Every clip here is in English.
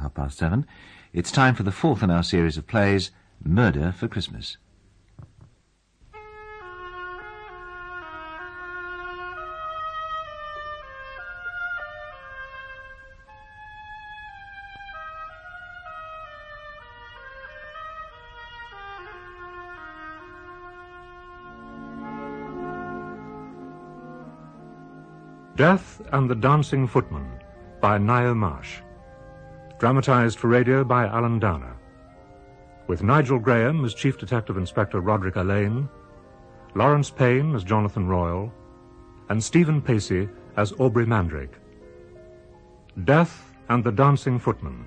7:30. It's time for the fourth in our series of plays, Murder for Christmas. Death and the Dancing Footman by Niall Marsh. Dramatised for radio by Alan Downer. With Nigel Graham as Chief Detective Inspector Roderick Alleyne, Lawrence Payne as Jonathan Royle, and Stephen Pacey as Aubrey Mandrake. Death and the Dancing Footman.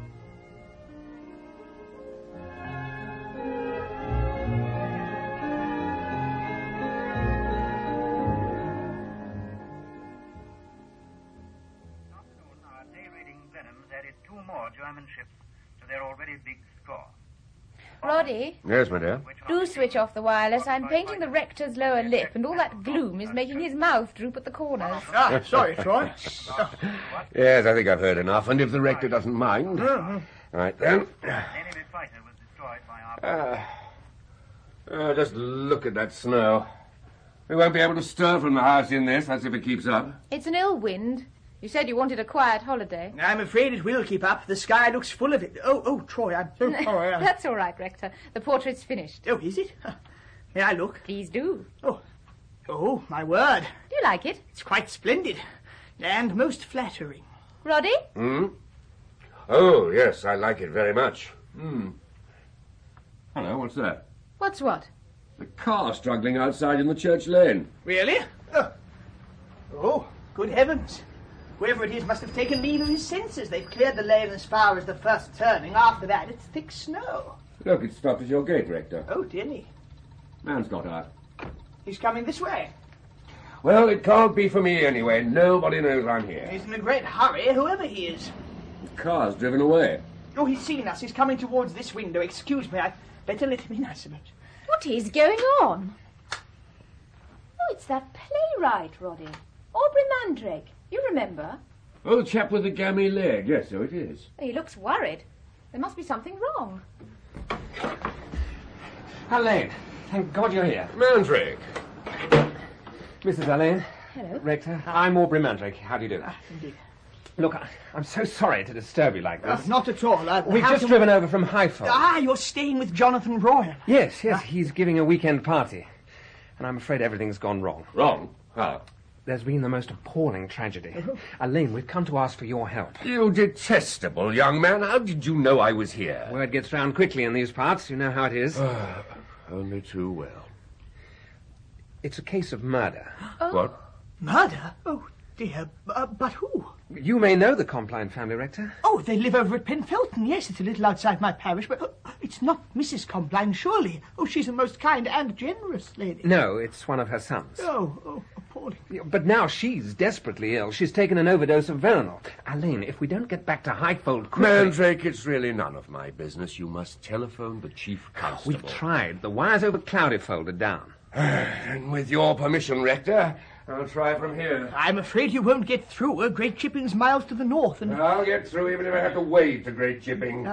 Roddy? Yes, my dear? Do switch off the wireless. I'm painting the rector's lower lip, and all that gloom is making his mouth droop at the corners. Sorry, Troy. Yes, I think I've heard enough, and if the rector doesn't mind... Right, then. Just look at that snow. We won't be able to stir from the house in this, that's if it keeps up. It's an ill wind. You said you wanted a quiet holiday. I'm afraid it will keep up. The sky looks full of it. Oh, Troy, I'm so sorry. That's all right, Rector. The portrait's finished. Oh, is it? May I look? Please do. Oh, my word. Do you like it? It's quite splendid. And most flattering. Roddy? Oh, yes, I like it very much. Hello, what's that? What's what? The car struggling outside in the church lane. Really? Oh, good heavens. Whoever it is must have taken leave of his senses. They've cleared the lane as far as the first turning. After that, it's thick snow. Look, it's stopped at your gate, Rector. Oh, dear me. Man's got out. He's coming this way. Well, it can't be for me anyway. Nobody knows I'm here. He's in a great hurry, whoever he is. The car's driven away. Oh, he's seen us. He's coming towards this window. Excuse me, I'd better let him in, I suppose. What is going on? Oh, it's that playwright, Roddy. Aubrey Mandrake. You remember? Oh, the chap with the gammy leg. Yes, so it is. He looks worried. There must be something wrong. Alleyne, thank God you're here. Mandrake. Mrs. Alleyne. Hello. Rector, I'm Aubrey Mandrake. How do you do? Indeed. Look, I'm so sorry to disturb you like this. Not at all. We've just driven over from Highfold. You're staying with Jonathan Royle. Yes, he's giving a weekend party. And I'm afraid everything's gone wrong. Wrong? How? There's been the most appalling tragedy. Alleyne, we've come to ask for your help. You detestable young man. How did you know I was here? Word gets round quickly in these parts. You know how it is. Only too well. It's a case of murder. What? Murder? Oh, dear. But who? You may know the Compline family, Rector. Oh, they live over at Penfelton. Yes, it's a little outside my parish, but it's not Mrs. Compline, surely. Oh, she's a most kind and generous lady. No, it's one of her sons. Oh, appalling. But now she's desperately ill. She's taken an overdose of Veronal. Alleyne, if we don't get back to Highfold quickly... Mandrake, it's really none of my business. You must telephone the chief constable. We've tried. The wires over Cloudyfold are down. And with your permission, Rector, I'll try from here. I'm afraid you won't get through. Great Chipping's miles to the north, and... I'll get through even if I have to wade to Great Chipping.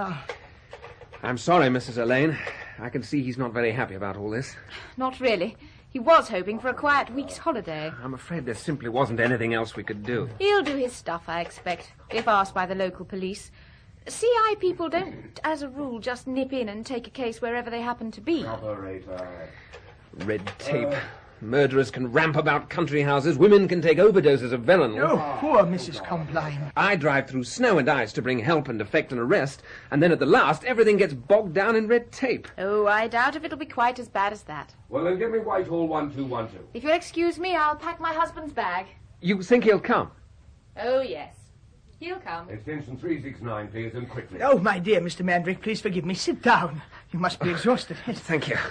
I'm sorry, Mrs. Alleyne. I can see he's not very happy about all this. Not really. He was hoping for a quiet week's holiday. I'm afraid there simply wasn't anything else we could do. He'll do his stuff, I expect, if asked by the local police. CI people don't, as a rule, just nip in and take a case wherever they happen to be. Operator. Red tape. Murderers can ramp about country houses. Women can take overdoses of Veronal. Oh, poor Mrs. Compline. I drive through snow and ice to bring help and effect an arrest, and then at the last, everything gets bogged down in red tape. Oh, I doubt if it'll be quite as bad as that. Well, then give me Whitehall 1212. If you'll excuse me, I'll pack my husband's bag. You think he'll come? Oh, yes. He'll come. Extension 369, please, and quickly. Oh, my dear Mr. Mandrake, please forgive me. Sit down. You must be exhausted. Thank you.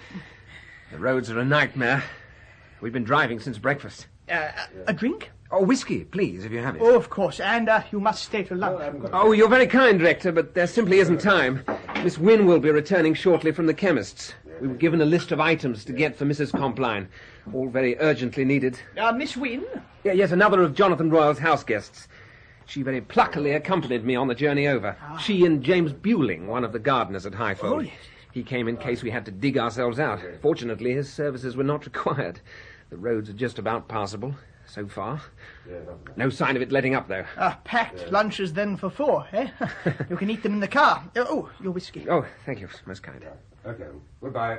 The roads are a nightmare. We've been driving since breakfast. A drink? Oh, whiskey, please, if you have it. Oh, of course. And you must stay to lunch. Oh, you're very kind, Rector, but there simply isn't time. Miss Wynne will be returning shortly from the chemist's. We were given a list of items to get for Mrs. Compline. All very urgently needed. Miss Wynne? Yes, another of Jonathan Royle's house guests. She very pluckily accompanied me on the journey over. She and James Bewling, one of the gardeners at Highfold. Oh, yes. He came in case we had to dig ourselves out. Fortunately, his services were not required. The roads are just about passable, so far. No sign of it letting up, though. Packed lunches then for 4, eh? You can eat them in the car. Oh, your whiskey. Oh, thank you. Most kind. Okay. Goodbye.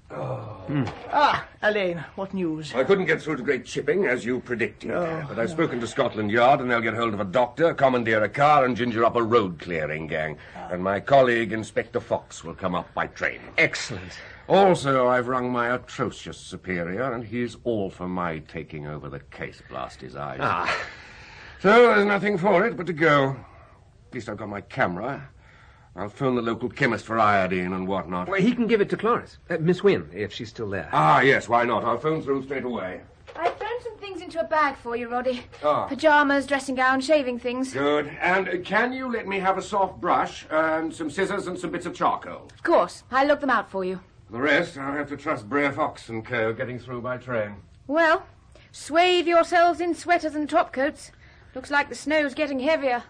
Elaine, what news? I couldn't get through to Great Chipping, as you predicted. But I've spoken to Scotland Yard, and they'll get hold of a doctor, commandeer a car, and ginger up a road-clearing gang. And my colleague, Inspector Fox, will come up by train. Excellent. Also, I've rung my atrocious superior, and he's all for my taking over the case, blast his eyes. So there's nothing for it but to go. At least I've got my camera. I'll phone the local chemist for iodine and whatnot. Well, he can give it to Cloris. Miss Wynne, if she's still there. Yes, why not? I'll phone through straight away. I've thrown some things into a bag for you, Roddy. Ah. Pyjamas, dressing gown, shaving things. Good. And can you let me have a soft brush and some scissors and some bits of charcoal? Of course. I'll look them out for you. The rest, I'll have to trust Brer Fox and Co. getting through by train. Well, swathe yourselves in sweaters and topcoats. Looks like the snow's getting heavier.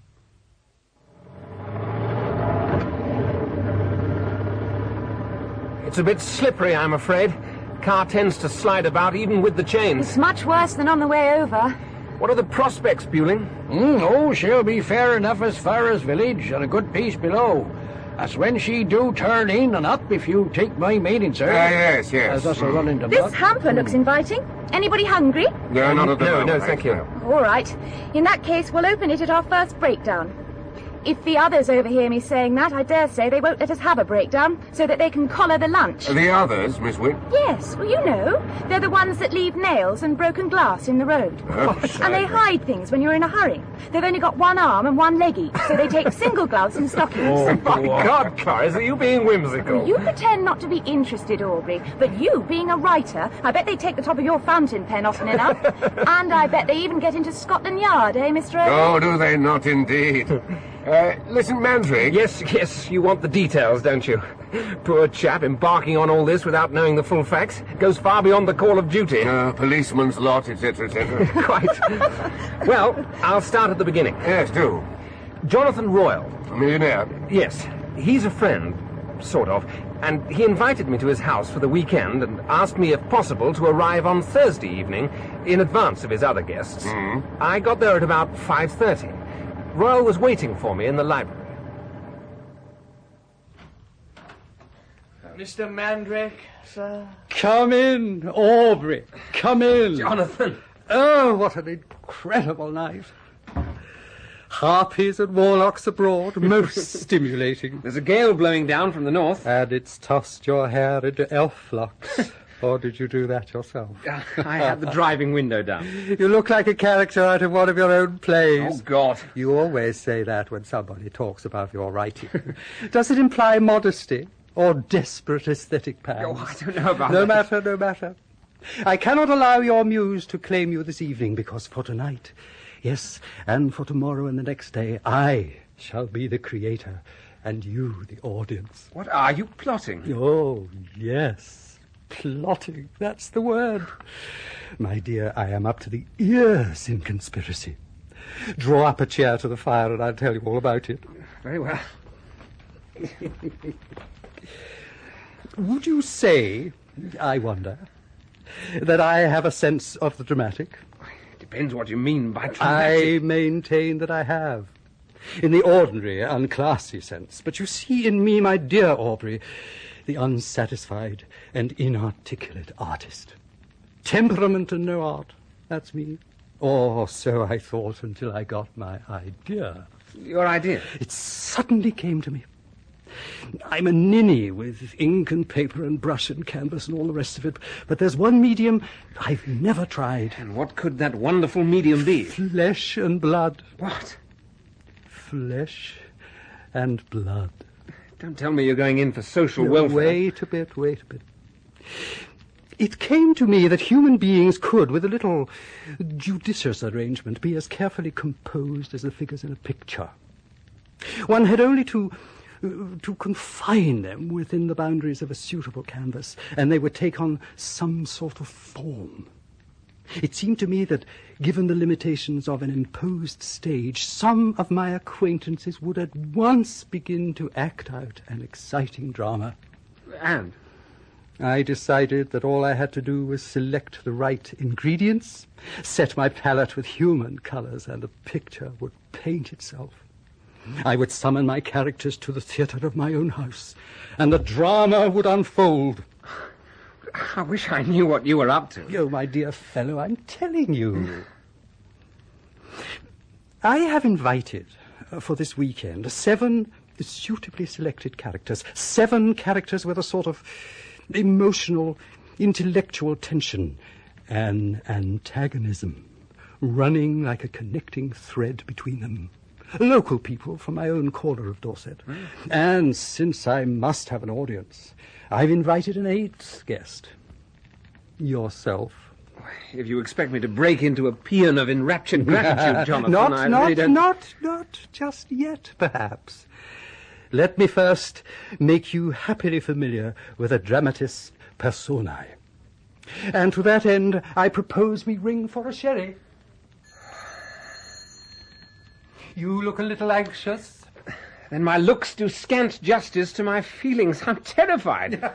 It's a bit slippery, I'm afraid. Car tends to slide about even with the chains. It's much worse than on the way over. What are the prospects, Bewling? She'll be fair enough as far as village, and a good piece below. As when she do turn in and up, if you take my meaning, sir. Yes. As us a run into This blood. hamper looks inviting. Anybody hungry? No, not at the moment. No, thank you. All right. In that case, we'll open it at our first breakdown. If the others overhear me saying that, I dare say they won't let us have a breakdown, so that they can collar the lunch. The others, Miss Wynne? Yes, well, you know. They're the ones that leave nails and broken glass in the road. And they hide things when you're in a hurry. They've only got one arm and one leg each, so they take single gloves and stockings. My God, Cloris, are you being whimsical? You pretend not to be interested, Aubrey, but you, being a writer, I bet they take the top of your fountain pen often enough. And I bet they even get into Scotland Yard, eh, Mr. Owen? Oh, do they not indeed? Listen, Mandrake. Yes, you want the details, don't you? Poor chap embarking on all this without knowing the full facts goes far beyond the call of duty. Policeman's lot, etc., etc. Quite. Well, I'll start at the beginning. Yes, do. Jonathan Royal. A millionaire. Yes, he's a friend, sort of, and he invited me to his house for the weekend and asked me, if possible, to arrive on Thursday evening in advance of his other guests. I got there at about 5:30. Royal was waiting for me in the library. Mr. Mandrake, sir. Come in, Aubrey. Come in. Jonathan! Oh, what an incredible night. Harpies and warlocks abroad, most stimulating. There's a gale blowing down from the north. And it's tossed your hair into elf locks. Or did you do that yourself? I had the driving window down. You look like a character out of one of your own plays. Oh, God. You always say that when somebody talks about your writing. Does it imply modesty or desperate aesthetic pangs? Oh, I don't know about No that. matter, no matter. I cannot allow your muse to claim you this evening, because for tonight, yes, and for tomorrow and the next day, I shall be the creator, and you the audience. What are you plotting? Oh, yes. Plotting, that's the word. My dear, I am up to the ears in conspiracy. Draw up a chair to the fire and I'll tell you all about it. Very well. Would you say, I wonder, that I have a sense of the dramatic? Depends what you mean by dramatic. I maintain that I have. In the ordinary, unclassy sense. But you see in me, my dear Aubrey, the unsatisfied and inarticulate artist. Temperament and no art. That's me. Or so I thought until I got my idea. Your idea? It suddenly came to me. I'm a ninny with ink and paper and brush and canvas and all the rest of it, but there's one medium I've never tried. And what could that wonderful medium be? Flesh and blood. What? Flesh and blood. Don't tell me you're going in for social welfare. Wait a bit. It came to me that human beings could, with a little judicious arrangement, be as carefully composed as the figures in a picture. One had only to confine them within the boundaries of a suitable canvas, and they would take on some sort of form. It seemed to me that, given the limitations of an imposed stage, some of my acquaintances would at once begin to act out an exciting drama. And? I decided that all I had to do was select the right ingredients, set my palette with human colours, and the picture would paint itself. I would summon my characters to the theatre of my own house, and the drama would unfold. I wish I knew what you were up to. Oh, my dear fellow, I'm telling you. I have invited, for this weekend, 7 suitably selected characters. 7 characters with a sort of emotional, intellectual tension, an antagonism running like a connecting thread between them. Local people from my own corner of Dorset. And since I must have an audience, I've invited an 8th guest. Yourself. If you expect me to break into a paean of enraptured gratitude, Jonathan, I really don't... Not just yet, perhaps. Let me first make you happily familiar with a dramatis personae. And to that end, I propose we ring for a sherry. You look a little anxious. Then my looks do scant justice to my feelings. I'm terrified.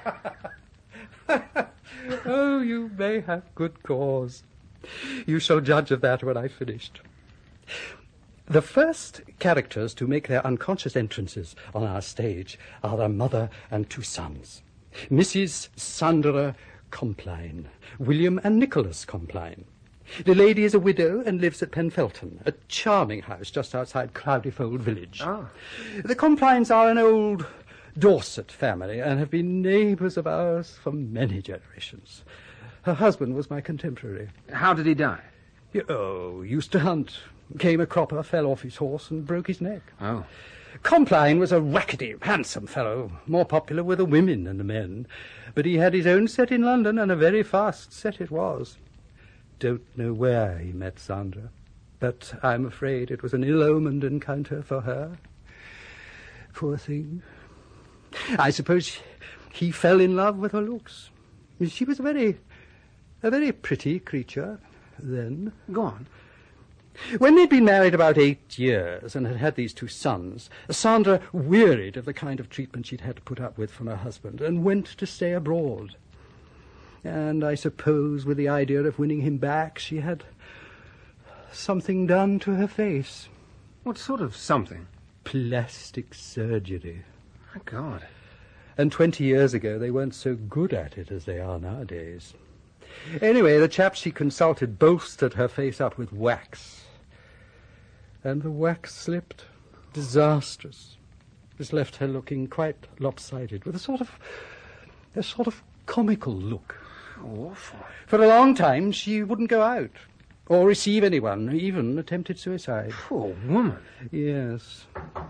Oh, you may have good cause. You shall judge of that when I've finished. The first characters to make their unconscious entrances on our stage are their mother and 2 sons. Mrs. Sandra Compline, William and Nicholas Compline. The lady is a widow and lives at Penfelton, a charming house just outside Cloudyfold village. The Complines are an old Dorset family and have been neighbours of ours for many generations. Her husband was my contemporary. How did he die? Used to hunt. Came a cropper, fell off his horse and broke his neck. Oh. Compline was a rackety, handsome fellow, more popular with the women than the men. But he had his own set in London, and a very fast set it was. Don't know where he met Sandra, but I'm afraid it was an ill-omened encounter for her. Poor thing. I suppose he fell in love with her looks. She was a very pretty creature then. Go on. When they'd been married about 8 years and had had these 2 sons, Sandra wearied of the kind of treatment she'd had to put up with from her husband and went to stay abroad. And I suppose with the idea of winning him back, she had something done to her face. What sort of something? Plastic surgery. My God. And 20 years ago, they weren't so good at it as they are nowadays. Anyway, the chap she consulted bolstered her face up with wax. And the wax slipped. Disastrous. This left her looking quite lopsided, with a sort of comical look. Awful. For a long time, she wouldn't go out or receive anyone, even attempted suicide. Poor woman. Yes.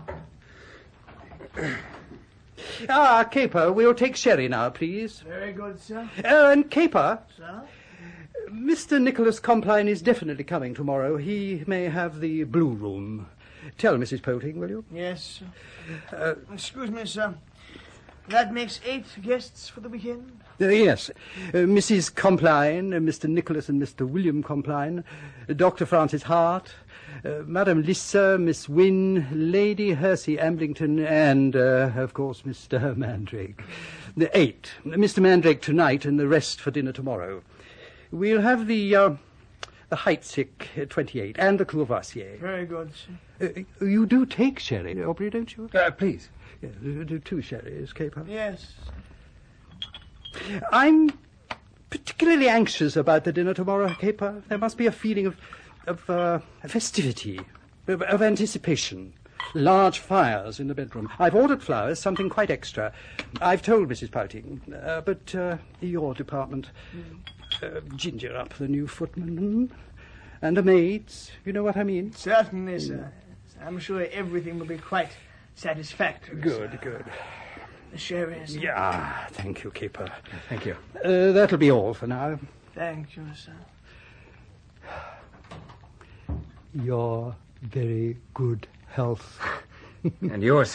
Caper, we'll take sherry now, please. Very good, sir. And Caper. Sir? Mr. Nicholas Compline is definitely coming tomorrow. He may have the blue room. Tell Mrs. Poulting, will you? Yes, sir. Excuse me, sir. That makes 8 guests for the weekend? Yes. Mrs. Compline, Mr. Nicholas and Mr. William Compline, Dr. Francis Hart, Madame Lissa, Miss Wynne, Lady Hersey Amblington, and, of course, Mr. Mandrake. 8. Mr. Mandrake tonight and the rest for dinner tomorrow. We'll have the Heidsieck 28 and the Courvoisier. Very good, sir. You do take sherry, Aubrey, don't you? Please. Yes, do 2 sherries, Caper. Yes. I'm particularly anxious about the dinner tomorrow, Caper. There must be a feeling of festivity, of anticipation. Large fires in the bedroom. I've ordered flowers, something quite extra. I've told Mrs. Pouting, but your department, ginger up the new footman, and the maids. You know what I mean? Certainly, sir. I'm sure everything will be quite satisfactory. Good, good. The sherry, sir. Yeah, thank you, Caper. Thank you. That'll be all for now. Thank you, sir. Your very good health. And yours.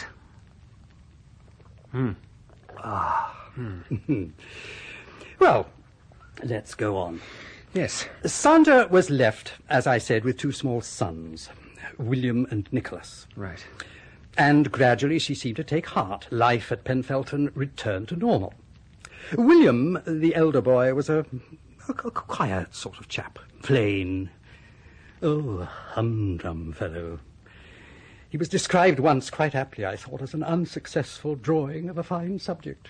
Well, let's go on. Yes. Sandra was left, as I said, with two small sons, William and Nicholas. Right. And gradually she seemed to take heart. Life at Penfelton returned to normal. William, the elder boy, was a quiet sort of chap, plain. Oh, a humdrum fellow. He was described once quite aptly, I thought, as an unsuccessful drawing of a fine subject.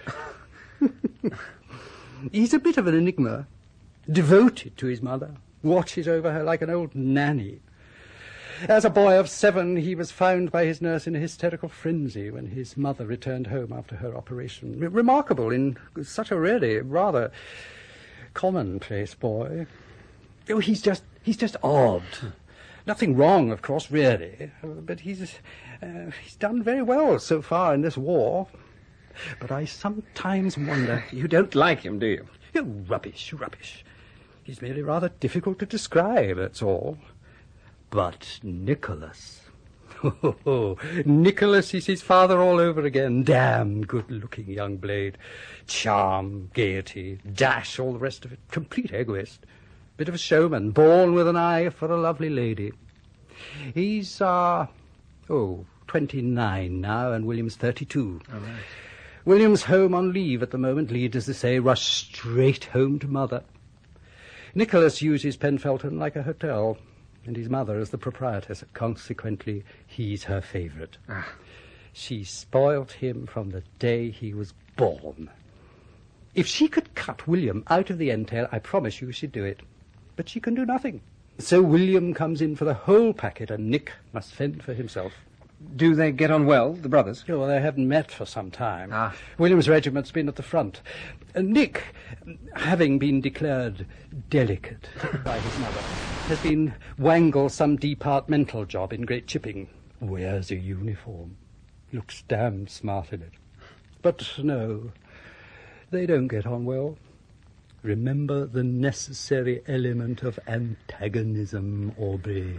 He's a bit of an enigma, devoted to his mother, watches over her like an old nanny. As a boy of 7, he was found by his nurse in a hysterical frenzy when his mother returned home after her operation. Remarkable in such a really rather commonplace boy. Oh, he's just odd. Nothing wrong, of course, really, but he's done very well so far in this war. But I sometimes wonder... You don't like him, do you? Oh, rubbish. He's merely rather difficult to describe, that's all. But Nicholas... Oh, Nicholas is his father all over again. Damn good-looking young blade. Charm, gaiety, dash, all the rest of it. Complete egoist. Bit of a showman, born with an eye for a lovely lady. He's, 29 now, and William's 32. All right. William's home on leave at the moment. Lead, as they say, rush straight home to mother. Nicholas uses Penfelton like a hotel, and his mother is the proprietress. Consequently, he's her favourite. Ah. She spoilt him from the day he was born. If she could cut William out of the entail, I promise you she'd do it. But she can do nothing. So William comes in for the whole packet, and Nick must fend for himself. Do they get on well, the brothers? Oh, well, they haven't met for some time. Ah. William's regiment's been at the front. Nick, having been declared delicate by his mother, has been wangled some departmental job in Great Chipping. Wears a uniform. Looks damned smart in it. But no, they don't get on well. Remember the necessary element of antagonism, Aubrey.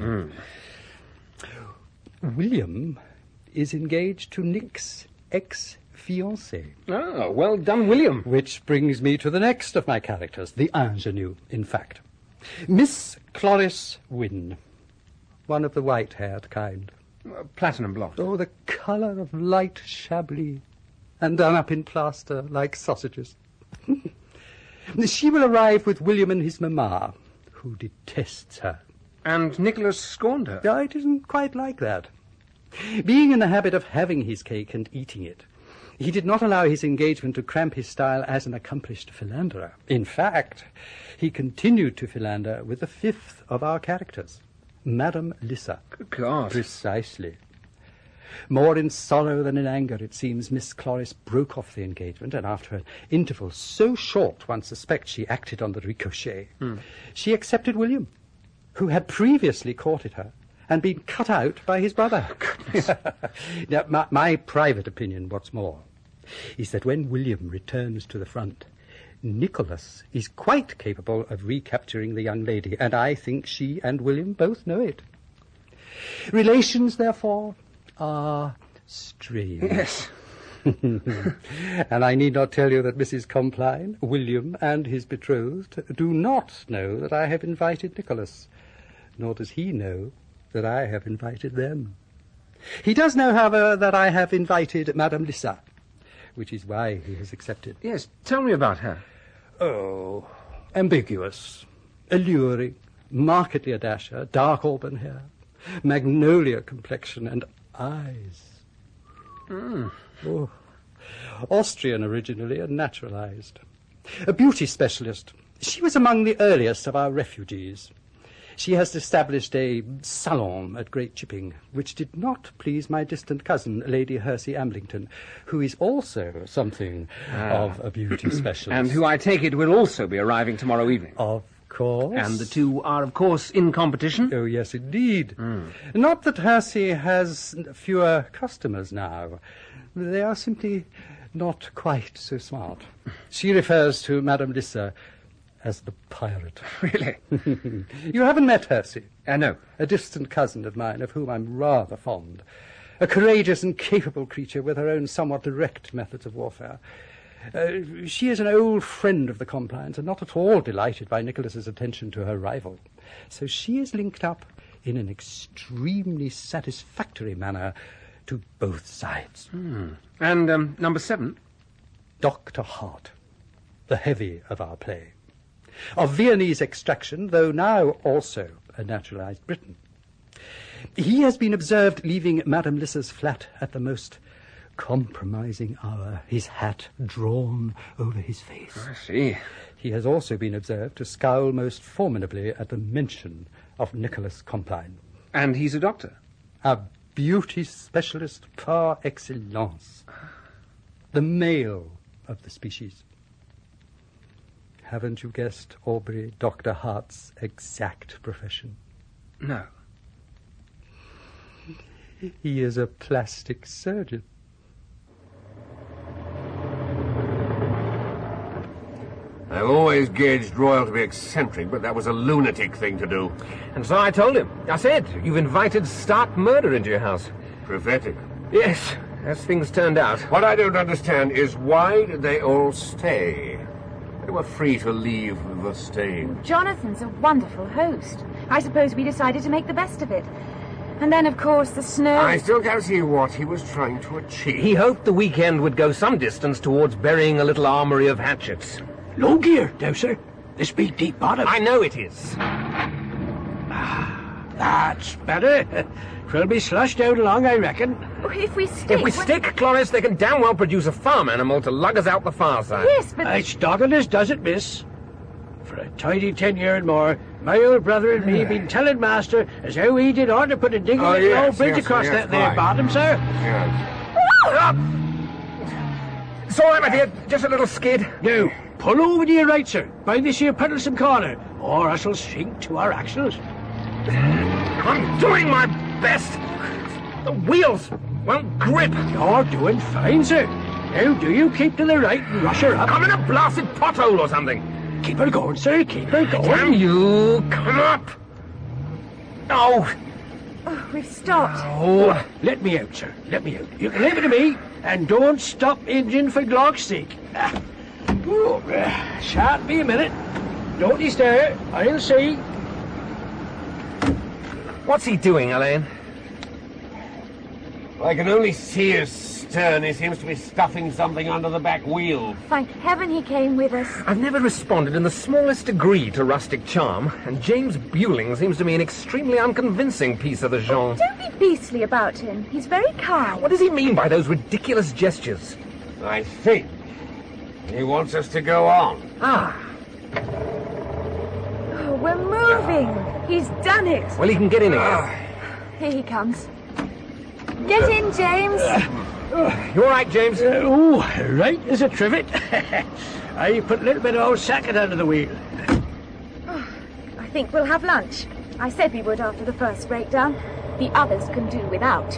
William is engaged to Nick's ex-fiancée. Oh, well done, William. Which brings me to the next of my characters, the ingenue, in fact. Miss Cloris Wynne, one of the white-haired kind. Platinum blonde. Oh, the colour of light Chablis, and done up in plaster like sausages. She will arrive with William and his mamma, who detests her. And Nicholas scorned her. It isn't quite like that. Being in the habit of having his cake and eating it, he did not allow his engagement to cramp his style as an accomplished philanderer. In fact, he continued to philander with the 5th of our characters, Madame Lissa. Good God. Precisely. More in sorrow than in anger, it seems, Miss Cloris broke off the engagement, and after an interval so short one suspects she acted on the ricochet, she accepted William, who had previously courted her and been cut out by his brother. Now, my private opinion, what's more, is that when William returns to the front, Nicholas is quite capable of recapturing the young lady, and I think she and William both know it. Relations, therefore, are strange. Yes. And I need not tell you that Mrs. Compline, William, and his betrothed do not know that I have invited Nicholas, nor does he know that I have invited them. He does know, however, that I have invited Madame Lissa, which is why he has accepted. Yes, tell me about her. Oh, ambiguous, alluring, markedly a dasher, dark auburn hair, magnolia complexion, and eyes. Oh, Austrian originally and naturalized. A beauty specialist. She was among the earliest of our refugees. She has established a salon at Great Chipping, which did not please my distant cousin, Lady Hersey Amblington, who is also something of a beauty specialist. And who, I take it, will also be arriving tomorrow evening. Of course. And the two are, of course, in competition? Oh, yes, indeed. Not that Hersey has fewer customers now. They are simply not quite so smart. She refers to Madame Lissa as the pirate. Really? You haven't met Hersey? No. A distant cousin of mine, of whom I'm rather fond. A courageous and capable creature with her own somewhat direct methods of warfare. She is an old friend of the Complines and not at all delighted by Nicholas's attention to her rival. So she is linked up in an extremely satisfactory manner to both sides. And number 7? Dr. Hart, the heavy of our play. Of Viennese extraction, though now also a naturalized Briton. He has been observed leaving Madame Lissa's flat at the most compromising hour, his hat drawn over his face. I see. He has also been observed to scowl most formidably at the mention of Nicholas Compline. And he's a doctor? A beauty specialist par excellence. The male of the species. Haven't you guessed, Aubrey, Dr. Hart's exact profession? No. He is a plastic surgeon. I've always gauged Royal to be eccentric, but that was a lunatic thing to do. And so I told him. I said, you've invited stark murder into your house. Prophetic. Yes, as things turned out. What I don't understand is why did they all stay? They were free to leave the stage. Jonathan's a wonderful host. I suppose we decided to make the best of it. And then, of course, the snow... I still can't see what he was trying to achieve. He hoped the weekend would go some distance towards burying a little armory of hatchets. Low gear, now, sir. This be deep bottom. I know it is. That's better. 'Twill be slushed out along, I reckon. Oh, if we stick... If we stick, Cloris, they can damn well produce a farm animal to lug us out the far side. Yes, but... It's dogged as does it, miss. For a tidy 10 year and more, my old brother and me been telling master as how he did order put a digging old bridge across that there bottom, sir. Yes. It's all right, my dear. Just a little skid. Now, pull over to your right, sir, by this here Puddlesome corner, or us'll sink to our axles. I'm doing my best. The wheels won't grip. You're doing fine, sir. Now, do you keep to the right and rush her up? I'm in a blasted pothole or something. Keep her going, sir, keep her going. Damn you, come up. Oh, Oh, we've stopped. oh. Let me out, sir, let me out. You can leave it to me, and don't stop engine for Glock's sake. Shan't be a minute. Don't you stir, I'll see. What's he doing, Elaine? I can only see his stern. He seems to be stuffing something under the back wheel. Thank heaven he came with us. I've never responded in the smallest degree to rustic charm, and James Bewling seems to me an extremely unconvincing piece of the genre. Don't be beastly about him. He's very kind. What does he mean by those ridiculous gestures? I think he wants us to go on. Ah, Oh, we're moving. He's done it. well, he can get in again. Here he comes. Get in, James. You all right, James? Right as a trivet. I put a little bit of old sacket under the wheel. I think we'll have lunch. I said we would after the first breakdown. The others can do without.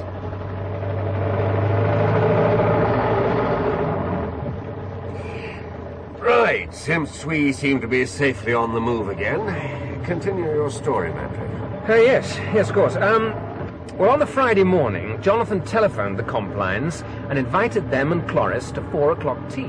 Right, since we seem to be safely on the move again, continue your story, Manfred. Yes, of course. Well, on the Friday morning, Jonathan telephoned the Complines and invited them and Cloris to 4 o'clock tea.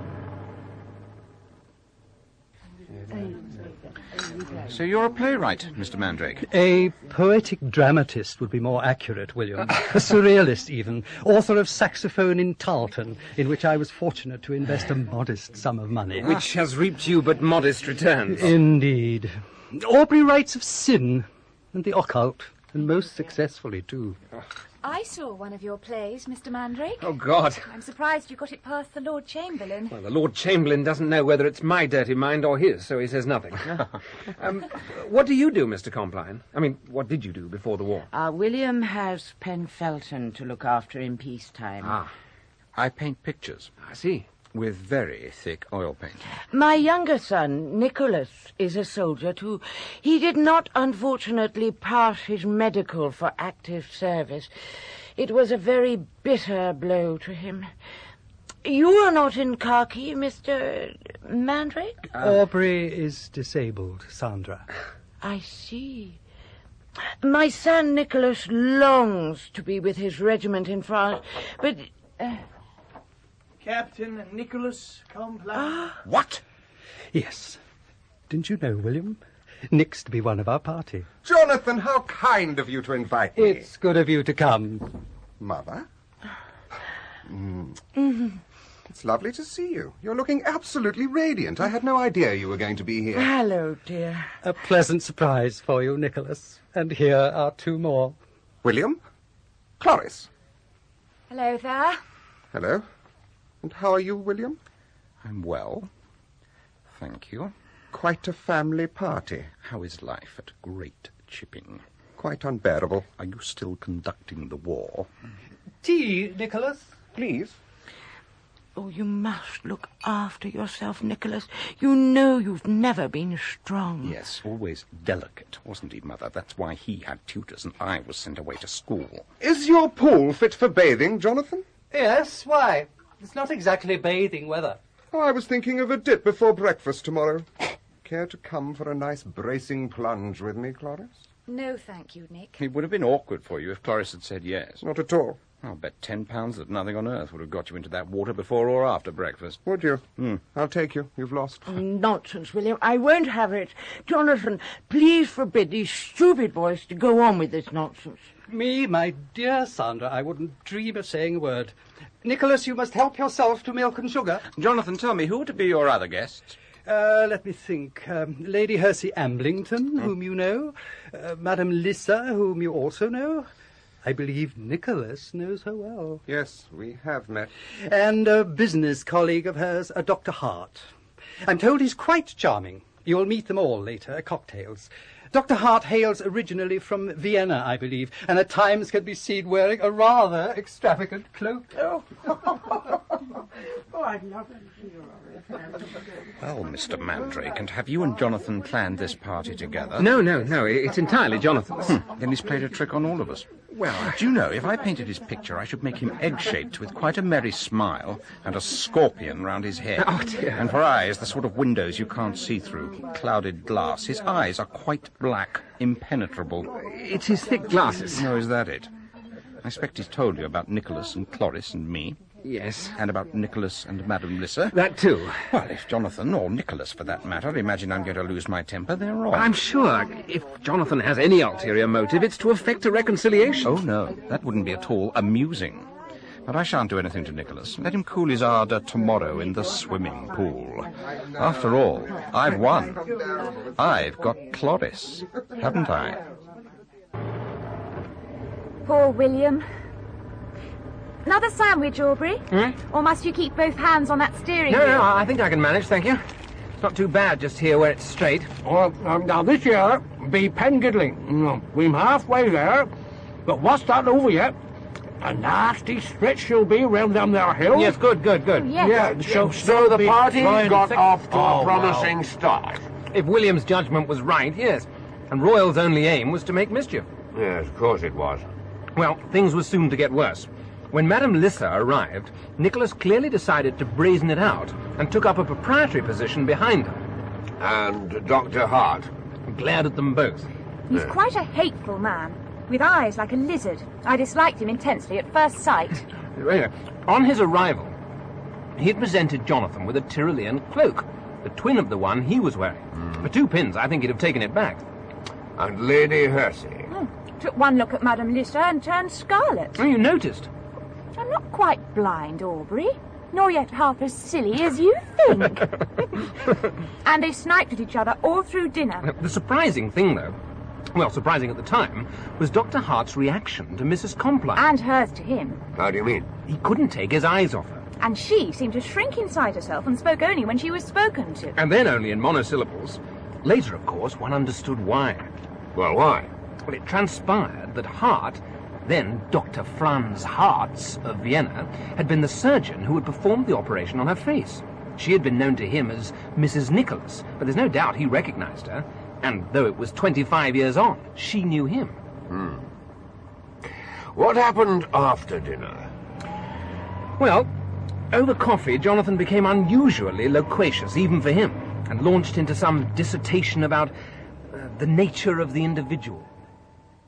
So you're a playwright, Mr. Mandrake? A poetic dramatist would be more accurate, William. A surrealist, even. Author of Saxophone in Tarleton, in which I was fortunate to invest a modest sum of money. Which has reaped you but modest returns. Indeed. Aubrey writes of sin and the occult, and most successfully, too. I saw one of your plays, Mr. Mandrake. Oh, God. I'm surprised you got it past the Lord Chamberlain. Well, the Lord Chamberlain doesn't know whether it's my dirty mind or his, so he says nothing. What do you do, Mr. Compline? I mean, what did you do before the war? William has Penfelton to look after in peacetime. I paint pictures I see. with very thick oil paint. My younger son, Nicholas, is a soldier too. He did not, unfortunately, pass his medical for active service. It was a very bitter blow to him. You are not in khaki, Mr. Mandrake? Aubrey is disabled, Sandra. I see. My son Nicholas longs to be with his regiment in France, but Captain Nicholas Compline. What? Yes. Didn't you know, William? Nick's to be one of our party. Jonathan, how kind of you to invite me. It's good of you to come. Mother? It's lovely to see you. You're looking absolutely radiant. I had no idea you were going to be here. Hello, dear. A pleasant surprise for you, Nicholas. And here are two more. William? Cloris? Hello there. Hello. And how are you, William? I'm well. Thank you. Quite a family party. How is life at Great Chipping? Quite unbearable. Are you still conducting the war? Tea, Nicholas? Please. Oh, you must look after yourself, Nicholas. You know you've never been strong. Yes, always delicate, wasn't he, Mother? That's why he had tutors and I was sent away to school. Is your pool fit for bathing, Jonathan? Yes, why? It's not exactly bathing weather. Oh, I was thinking of a dip before breakfast tomorrow. Care to come for a nice bracing plunge with me, Cloris? No, thank you, Nick. It would have been awkward for you if Cloris had said yes. Not at all. I'll bet £10 that nothing on earth would have got you into that water before or after breakfast. Would you? I'll take you. You've lost. Nonsense, William. I won't have it. Jonathan, please forbid these stupid boys to go on with this nonsense. Me, my dear Sandra, I wouldn't dream of saying a word. Nicholas, you must help yourself to milk and sugar. Jonathan, tell me, who would be your other guests? Let me think. Lady Hersey Amblington, whom you know. Madame Lissa, whom you also know. I believe Nicholas knows her well. Yes, we have met. And a business colleague of hers, Dr. Hart. I'm told he's quite charming. You'll meet them all later at cocktails. Dr. Hart hails originally from Vienna, I believe, and at times can be seen wearing a rather extravagant cloak. Oh, I love it. Well, Mr. Mandrake, and have you and Jonathan planned this party together? No, it's entirely Jonathan's. Then he's played a trick on all of us. Well, do you know, if I painted his picture, I should make him egg-shaped with quite a merry smile and a scorpion round his head. Oh, dear. And for eyes, the sort of windows you can't see through, clouded glass. His eyes are quite black, impenetrable. It's his thick glasses. No, is that it? I expect he's told you about Nicholas and Cloris and me. Yes. And about Nicholas and Madame Lissa. That too. Well, if Jonathan, or Nicholas for that matter, imagine I'm going to lose my temper, they're wrong. I'm sure if Jonathan has any ulterior motive, it's to effect a reconciliation. Oh, no, that wouldn't be at all amusing. But I shan't do anything to Nicholas. Let him cool his ardour tomorrow in the swimming pool. After all, I've won. I've got Cloris, haven't I? Poor William. Another sandwich, Aubrey? Or must you keep both hands on that steering wheel? No, I think I can manage, thank you. It's not too bad just here where it's straight. Well, now this year be Pengiddling. We're halfway there, but what's that over yet? A nasty stretch she'll be round them there hills. Yes, good. Oh, yes. Yeah, So the party got off to a promising start. If William's judgment was right, yes. And Royal's only aim was to make mischief. Yes, of course it was. Well, things were soon to get worse. When Madame Lissa arrived, Nicholas clearly decided to brazen it out and took up a proprietary position behind her. And Dr. Hart? Glared at them both. He's quite a hateful man, with eyes like a lizard. I disliked him intensely at first sight. On his arrival, he had presented Jonathan with a Tyrolean cloak, the twin of the one he was wearing. For 2 pins, I think he'd have taken it back. And Lady Hersey? Took one look at Madame Lissa and turned scarlet. Oh, you noticed? I'm not quite blind, Aubrey, nor yet half as silly as you think. And they sniped at each other all through dinner. The surprising thing, though, well, surprising at the time, was Dr. Hart's reaction to Mrs. Compline. And hers to him. How do you mean? He couldn't take his eyes off her. And she seemed to shrink inside herself and spoke only when she was spoken to. And then only in monosyllables. Later, of course, one understood why. Well, why? Well, it transpired that Hart, then Dr. Franz Hartz of Vienna, had been the surgeon who had performed the operation on her face. She had been known to him as Mrs. Nicholas, but there's no doubt he recognized her, and though it was 25 years on, she knew him. What happened after dinner? Well, over coffee, Jonathan became unusually loquacious, even for him, and launched into some dissertation about the nature of the individual.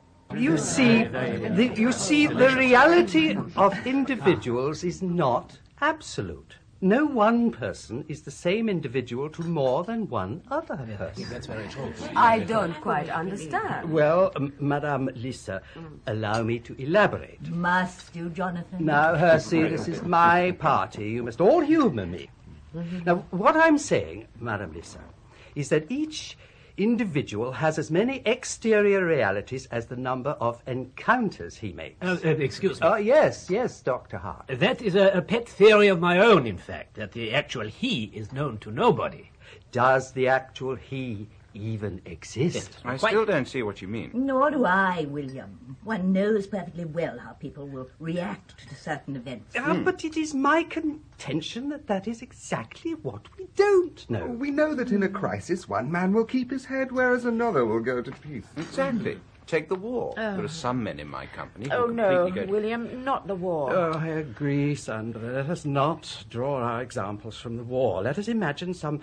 You see, the reality of individuals is not absolute. No one person is the same individual to more than one other person. That's very true. I don't quite understand. Well, Madame Lisa, allow me to elaborate. Must you, Jonathan? Now, Hersey, this is my party. You must all humour me. Now, what I'm saying, Madame Lisa, is that each individual has as many exterior realities as the number of encounters he makes. Excuse me. Oh, yes, Dr. Hart. That is a pet theory of my own, in fact, that the actual he is known to nobody. Does the actual he even exist? I still don't see what you mean. Nor do I, William. One knows perfectly well how people will react to certain events. But it is my contention that is exactly what we don't know. We know that in a crisis one man will keep his head, whereas another will go to pieces. Exactly. Take the war. There are some men in my company who Oh, no, completely William, not the war. Oh, I agree, Sandra. Let us not draw our examples from the war. Let us imagine some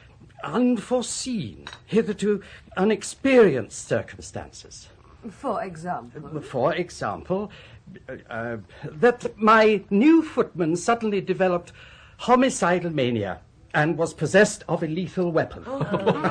unforeseen, hitherto unexperienced circumstances. For example? For example, that my new footman suddenly developed homicidal mania and was possessed of a lethal weapon. Or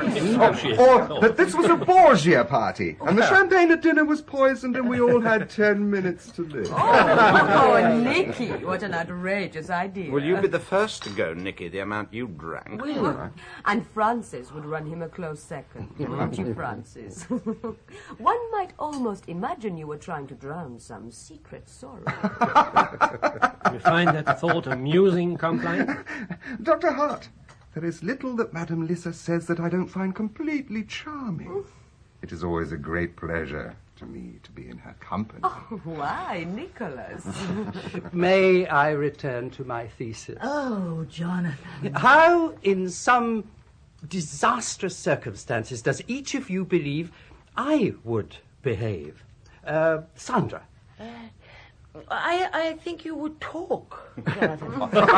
that this was a Borgia party, and the champagne at dinner was poisoned, and we all had 10 minutes to live. Oh, Nicky, what an outrageous idea. Will you be the first to go, Nicky, the amount you drank? And Francis would run him a close second, wouldn't you, Francis? One might almost imagine you were trying to drown some secret sorrow. You find that thought amusing, Compline? Dr. Hart, there is little that Madame Lisa says that I don't find completely charming. It is always a great pleasure to me to be in her company. Oh, why, Nicholas? May I return to my thesis? Oh, Jonathan. How, in some disastrous circumstances, does each of you believe I would behave? Sandra? I think you would talk, Jonathan.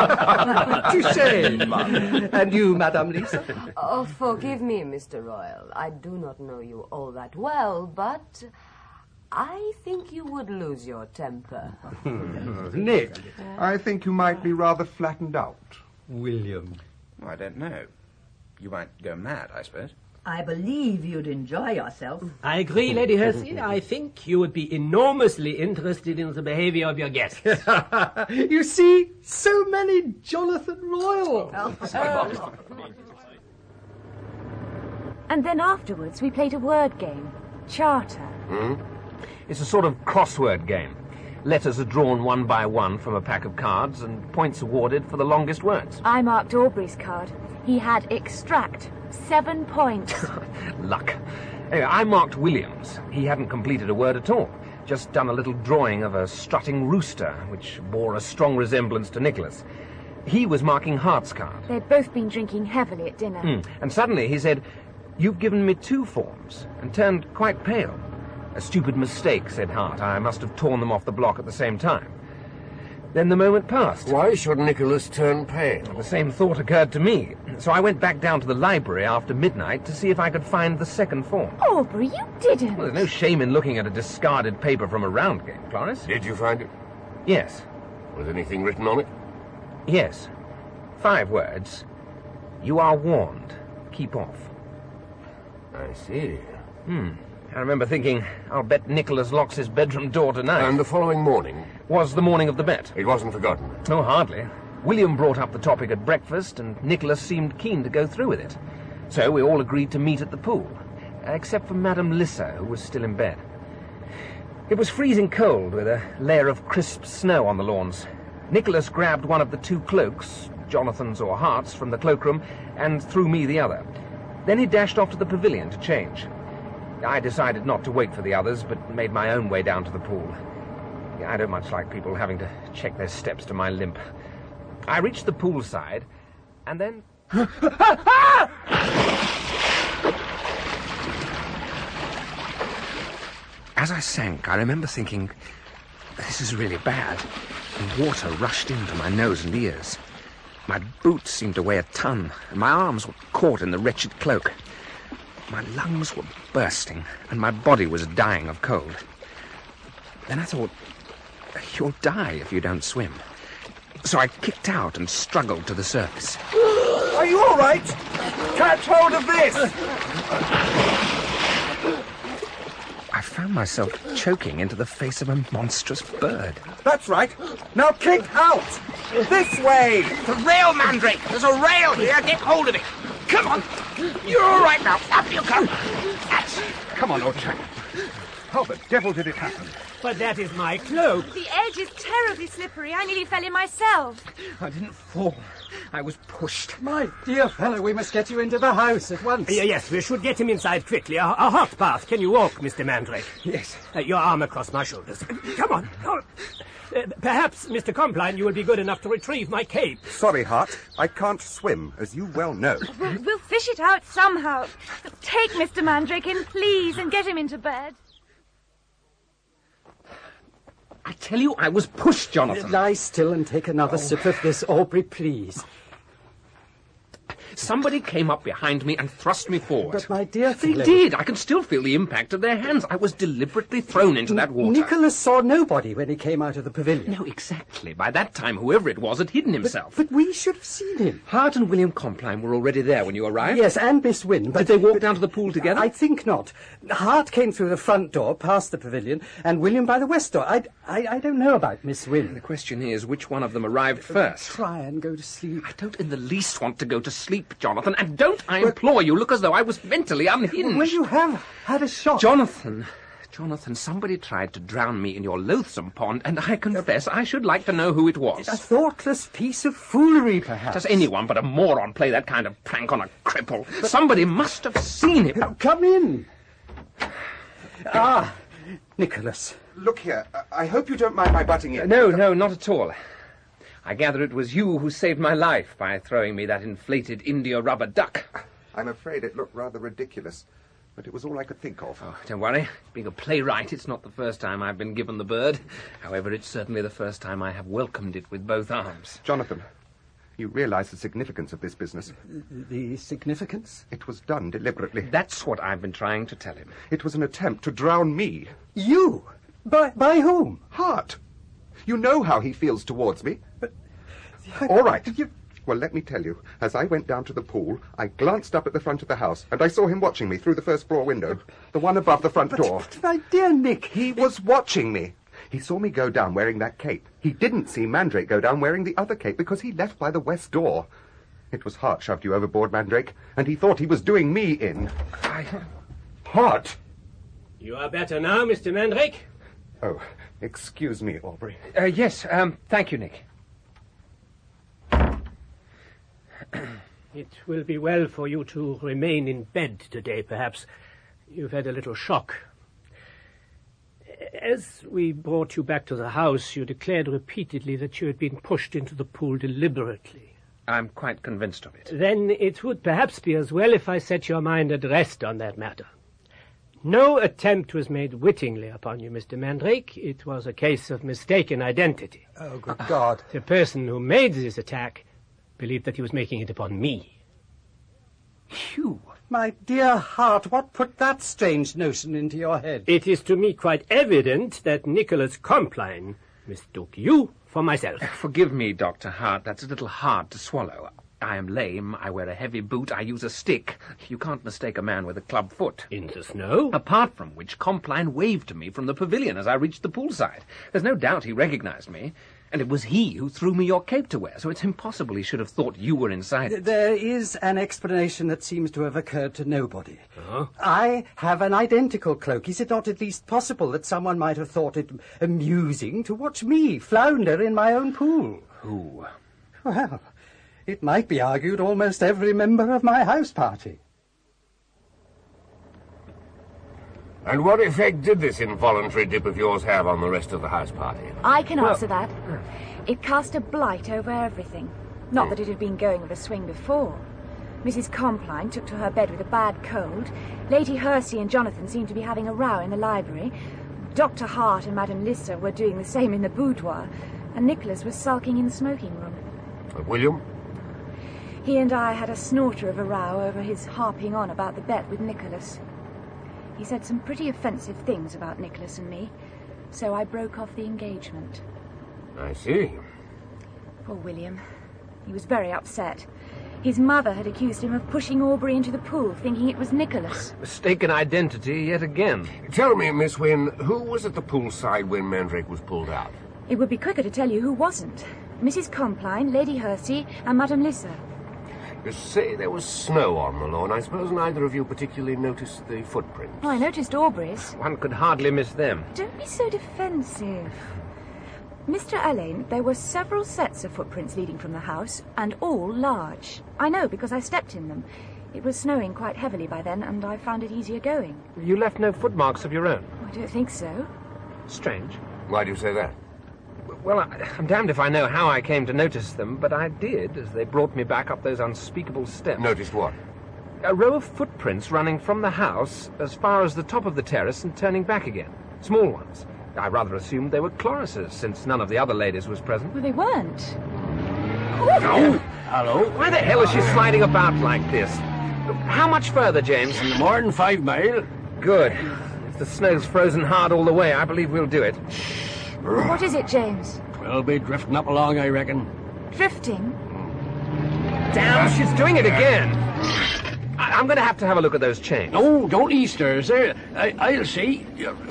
Touché. And you, Madame Lisa? Oh, forgive me, Mr. Royal. I do not know you all that well, but I think you would lose your temper. Nick? I think you might be rather flattened out. William? I don't know. You might go mad, I suppose. I believe you'd enjoy yourself. I agree, Lady Hersey. I think you would be enormously interested in the behavior of your guests. You see, so many Jonathan Royal. And then afterwards we played a word game. Charter. It's a sort of crossword game. Letters are drawn one by one from a pack of cards and points awarded for the longest words. I marked Aubrey's card. He had extract. 7 points. Luck. Anyway, I marked Williams. He hadn't completed a word at all. Just done a little drawing of a strutting rooster, which bore a strong resemblance to Nicholas. He was marking Hart's card. They'd both been drinking heavily at dinner. And suddenly he said, "You've given me 2 forms," and turned quite pale. "A stupid mistake," said Hart. "I must have torn them off the block at the same time." Then the moment passed. Why should Nicholas turn pale? The same thought occurred to me. So I went back down to the library after midnight to see if I could find the second form. Aubrey, you didn't. Well, there's no shame in looking at a discarded paper from a round game, Cloris. Did you find it? Yes. Was anything written on it? Yes. 5 words. "You are warned. Keep off." I see. I remember thinking, I'll bet Nicholas locks his bedroom door tonight. And the following morning? Was the morning of the bet. It wasn't forgotten? Oh, hardly. William brought up the topic at breakfast, and Nicholas seemed keen to go through with it. So we all agreed to meet at the pool, except for Madame Lissa, who was still in bed. It was freezing cold, with a layer of crisp snow on the lawns. Nicholas grabbed one of the 2 cloaks, Jonathan's or Hart's, from the cloakroom, and threw me the other. Then he dashed off to the pavilion to change. I decided not to wait for the others, but made my own way down to the pool. I don't much like people having to check their steps to my limp. I reached the poolside, and then... As I sank, I remember thinking, this is really bad. And water rushed into my nose and ears. My boots seemed to weigh a ton, and my arms were caught in the wretched cloak. My lungs were bursting, and my body was dying of cold. Then I thought, you'll die if you don't swim. So I kicked out and struggled to the surface. Are you all right? Catch hold of this! I found myself choking into the face of a monstrous bird. That's right. Now kick out! This way! The rail, Mandrake! There's a rail here! Get hold of it! Come on! You're all right now! Up you come! That's... Come on, old chap. How the devil did it happen? But that is my cloak. The edge is terribly slippery. I nearly fell in myself. I didn't fall. I was pushed. My dear fellow, we must get you into the house at once. Yes, we should get him inside quickly. A hot bath. Can you walk, Mr. Mandrake? Yes. Your arm across my shoulders. Come on. Perhaps, Mr. Compline, you will be good enough to retrieve my cape. Sorry, Hart. I can't swim, as you well know. We'll fish it out somehow. Take Mr. Mandrake in, please, and get him into bed. I tell you, I was pushed, Jonathan. Lie still and take another sip of this, Aubrey, please. Somebody came up behind me and thrust me forward. But, my dear They fellow... did. I can still feel the impact of their hands. I was deliberately thrown into that water. Nicholas saw nobody when he came out of the pavilion. No, exactly. By that time, whoever it was had hidden himself. But we should have seen him. Hart and William Compline were already there when you arrived? Yes, and Miss Wynne. But did they walk down to the pool together? I think not. Hart came through the front door, past the pavilion, and William by the west door. I don't know about Miss Wynne. The question is, which one of them arrived first? Try and go to sleep. I don't in the least want to go to sleep, Jonathan, and don't, I implore you, look as though I was mentally unhinged. Well, you have had a shock. Jonathan, somebody tried to drown me in your loathsome pond, and I confess I should like to know who it was. A thoughtless piece of foolery, perhaps. Does anyone but a moron play that kind of prank on a cripple? But somebody must have seen him. Come in. Nicholas. Look here, I hope you don't mind my butting in. No, not at all. I gather it was you who saved my life by throwing me that inflated India rubber duck. I'm afraid it looked rather ridiculous, but it was all I could think of. Oh, don't worry. Being a playwright, it's not the first time I've been given the bird. However, it's certainly the first time I have welcomed it with both arms. Jonathan, you realize the significance of this business. The significance? It was done deliberately. That's what I've been trying to tell him. It was an attempt to drown me. You? By whom? Hart. You know how he feels towards me. But... All right. Well, let me tell you. As I went down to the pool, I glanced up at the front of the house, and I saw him watching me through the first floor window, the one above the front door. But, my dear Nick... He was watching me. He saw me go down wearing that cape. He didn't see Mandrake go down wearing the other cape because he left by the west door. It was Hart shoved you overboard, Mandrake, and he thought he was doing me in. Hart! You are better now, Mr. Mandrake? Oh, excuse me, Aubrey. Yes, thank you, Nick. It will be well for you to remain in bed today, perhaps. You've had a little shock. As we brought you back to the house, you declared repeatedly that you had been pushed into the pool deliberately. I'm quite convinced of it. Then it would perhaps be as well if I set your mind at rest on that matter. No attempt was made wittingly upon you, Mr. Mandrake. It was a case of mistaken identity. Oh, good God. The person who made this attack believed that he was making it upon me. You? My dear Hart, what put that strange notion into your head? It is to me quite evident that Nicholas Compline mistook you for myself. Forgive me, Dr. Hart. That's a little hard to swallow. I am lame, I wear a heavy boot, I use a stick. You can't mistake a man with a club foot. In the snow? Apart from which, Compline waved to me from the pavilion as I reached the poolside. There's no doubt he recognized me. And it was he who threw me your cape to wear, so it's impossible he should have thought you were inside it. There is an explanation that seems to have occurred to nobody. Oh? I have an identical cloak. Is it not at least possible that someone might have thought it amusing to watch me flounder in my own pool? Who? Well, it might be argued almost every member of my house party. And what effect did this involuntary dip of yours have on the rest of the house party? I can answer that. It cast a blight over everything. Not that it had been going with a swing before. Mrs. Compline took to her bed with a bad cold. Lady Hersey and Jonathan seemed to be having a row in the library. Dr. Hart and Madame Lissa were doing the same in the boudoir. And Nicholas was sulking in the smoking room. William? He and I had a snorter of a row over his harping on about the bet with Nicholas. He said some pretty offensive things about Nicholas and me, so I broke off the engagement. I see. Poor William. He was very upset. His mother had accused him of pushing Aubrey into the pool, thinking it was Nicholas. Mistaken identity yet again. Tell me, Miss Wynne, who was at the poolside when Mandrake was pulled out? It would be quicker to tell you who wasn't. Mrs. Compline, Lady Hersey, and Madame Lissa. You say there was snow on the lawn. I suppose neither of you particularly noticed the footprints. Oh, I noticed Aubrey's. One could hardly miss them. Don't be so defensive. Mr. Alleyne, there were several sets of footprints leading from the house, and all large. I know, because I stepped in them. It was snowing quite heavily by then, and I found it easier going. You left no footmarks of your own? I don't think so. Strange. Why do you say that? Well, I'm damned if I know how I came to notice them, but I did, as they brought me back up those unspeakable steps. Noticed what? A row of footprints running from the house as far as the top of the terrace and turning back again. Small ones. I rather assumed they were Cloris's, since none of the other ladies was present. Well, they weren't. Oh, hello. Why the hell is she sliding about like this? How much further, James? More than 5 mile. Good. If the snow's frozen hard all the way, I believe we'll do it. What is it, James? We'll be drifting up along, I reckon. Drifting? Damn, she's doing it again. I'm going to have a look at those chains. No, don't ease her, sir. I'll see.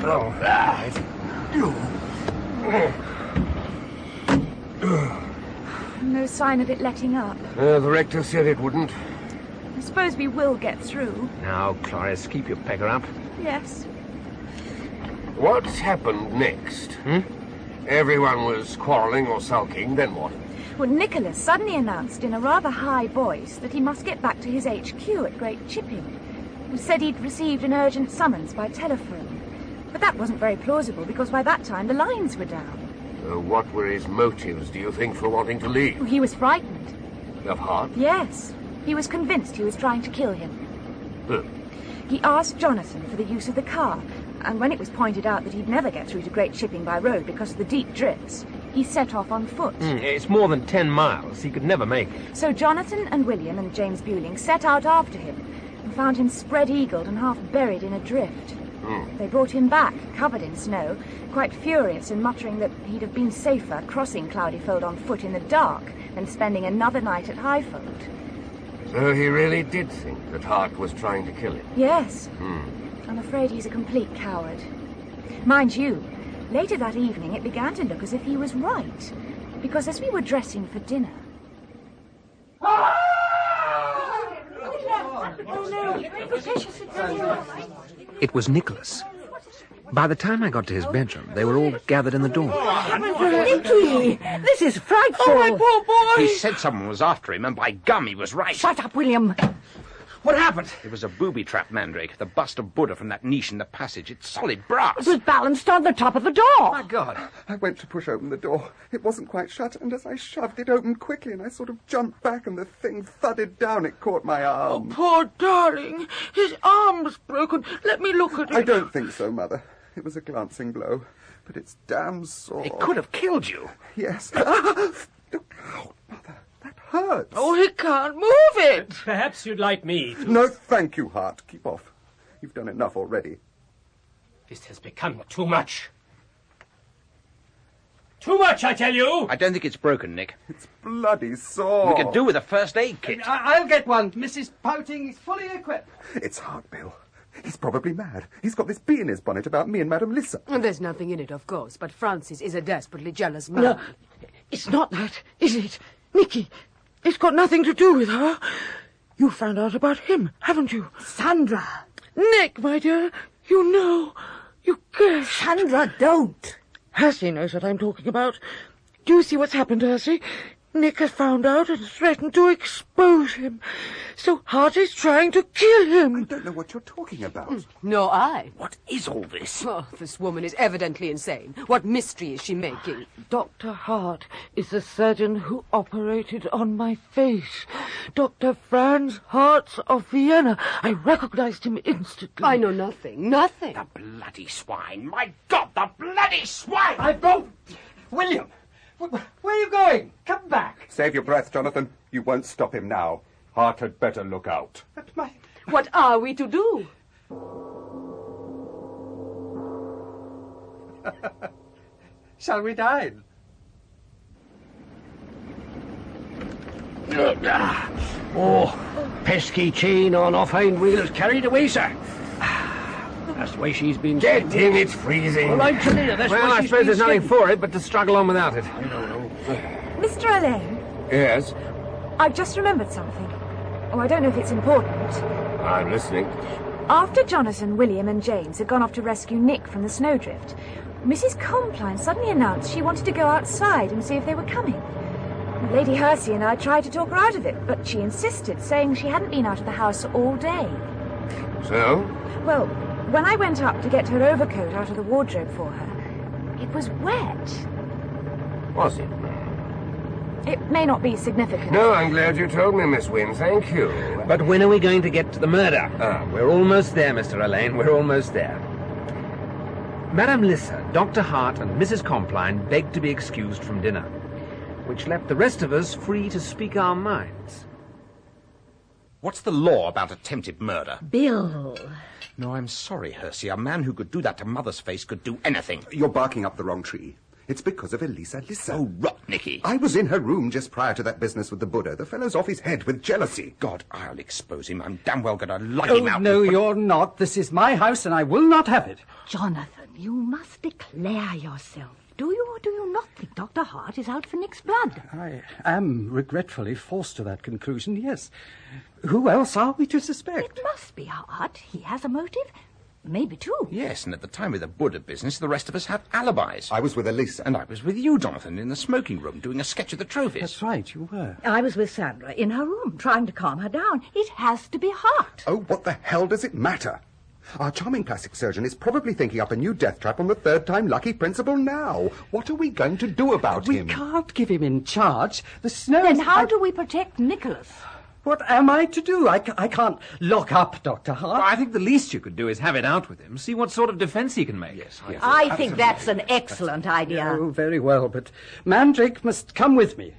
No sign of it letting up. The rector said it wouldn't. I suppose we will get through. Now, Cloris, keep your pecker up. Yes. What happened next? Everyone was quarrelling or sulking, then what? Well, Nicholas suddenly announced in a rather high voice that he must get back to his HQ at Great Chipping. He said he'd received an urgent summons by telephone. But that wasn't very plausible, because by that time the lines were down. What were his motives, do you think, for wanting to leave? Well, he was frightened. Of Hart? Yes. He was convinced he was trying to kill him. Who? He asked Jonathan for the use of the car, and when it was pointed out that he'd never get through to Great Chipping by road because of the deep drifts, he set off on foot. It's more than 10 miles. He could never make it. So Jonathan and William and James Bewling set out after him and found him spread-eagled and half buried in a drift. They brought him back, covered in snow, quite furious and muttering that he'd have been safer crossing Cloudyfold on foot in the dark than spending another night at Highfold. So he really did think that Hart was trying to kill him? Yes. I'm afraid he's a complete coward. Mind you, later that evening it began to look as if he was right, because as we were dressing for dinner... It was Nicholas. By the time I got to his bedroom, they were all gathered in the door. Nicky! This is frightful! Oh, my poor boy! He said someone was after him, and by gum, he was right. Shut up, William! What happened? It was a booby trap, Mandrake. The bust of Buddha from that niche in the passage. It's solid brass. It was balanced on the top of the door. My God. I went to push open the door. It wasn't quite shut, and as I shoved it open quickly, and I sort of jumped back, and the thing thudded down. It caught my arm. Oh, poor darling. His arm's broken. Let me look at it. I don't think so, Mother. It was a glancing blow, but it's damn sore. It could have killed you. Yes. Ow, Mother, that hurts. Oh, he can't move it. Perhaps you'd like me to... No, thank you, Hart. Keep off. You've done enough already. This has become too much. Too much, I tell you! I don't think it's broken, Nick. It's bloody sore. We could do with a first aid kit. I'll get one. Mrs. Pouting is fully equipped. It's Hart, Bill. He's probably mad. He's got this bee in his bonnet about me and Madame Lissa. There's nothing in it, of course, but Francis is a desperately jealous man. No, it's not that, is it? Nicky, it's got nothing to do with her. You found out about him, haven't you? Sandra! Nick, my dear, you know. You guessed. Sandra, don't! Hersey knows what I'm talking about. Do you see what's happened, Hersey? Nick has found out and threatened to expose him. So Hart is trying to kill him. I don't know what you're talking about. No, I. What is all this? Oh, this woman is evidently insane. What mystery is she making? Dr. Hart is the surgeon who operated on my face. Dr. Franz Hartz of Vienna. I recognized him instantly. I know nothing. Nothing. The bloody swine. My God, the bloody swine! I broke... William! Where are you going? Come back. Save your breath, Jonathan. You won't stop him now. Hart had better look out. But my... What are we to do? Shall we dine? Oh, pesky chain on off hind wheels carried away, sir. That's the way she's been... Get in, it's freezing. Well, I'm telling you, that's Well, why I she's suppose been there's nothing skinned. for it but to struggle on without it. I don't know. Mr. Alleyne, Yes? I've just remembered something. Oh, I don't know if it's important. I'm listening. After Jonathan, William and James had gone off to rescue Nick from the snowdrift, Mrs. Compline suddenly announced she wanted to go outside and see if they were coming. Lady Hersey and I tried to talk her out of it, but she insisted, saying she hadn't been out of the house all day. So? Well, when I went up to get her overcoat out of the wardrobe for her, it was wet. Was it? It may not be significant. No, I'm glad you told me, Miss Wynne. Thank you. But when are we going to get to the murder? We're almost there, Mr. Alleyne. We're almost there. Madame Lissa, Dr. Hart, and Mrs. Compline begged to be excused from dinner, which left the rest of us free to speak our minds. What's the law about attempted murder? Bill. No, I'm sorry, Hersey. A man who could do that to Mother's face could do anything. You're barking up the wrong tree. It's because of Elisa Lissa. Oh, rot, Nicky. I was in her room just prior to that business with the Buddha. The fellow's off his head with jealousy. God, I'll expose him. I'm damn well going to light Oh, him out. no, you're not. This is my house, and I will not have it. Jonathan, you must declare yourself. Do you or do you not think Dr. Hart is out for Nick's blood? I am regretfully forced to that conclusion, yes. Who else are we to suspect? It must be Hart. He has a motive. Maybe two. Yes, and at the time of the Buddha business, the rest of us had alibis. I was with Elisa. And I was with you, Jonathan, in the smoking room, doing a sketch of the trophies. That's right, you were. I was with Sandra in her room, trying to calm her down. It has to be Hart. Oh, what the hell does it matter? Our charming plastic surgeon is probably thinking up a new death trap on the third-time lucky principle now. What are we going to do about him? We can't give him in charge. The snow... Then how do we protect Nicholas? What am I to do? I can't lock up Dr. Hart. Well, I think the least you could do is have it out with him, see what sort of defence he can make. Yes, I think that's an excellent idea. Oh, very well, but Mandrake must come with me.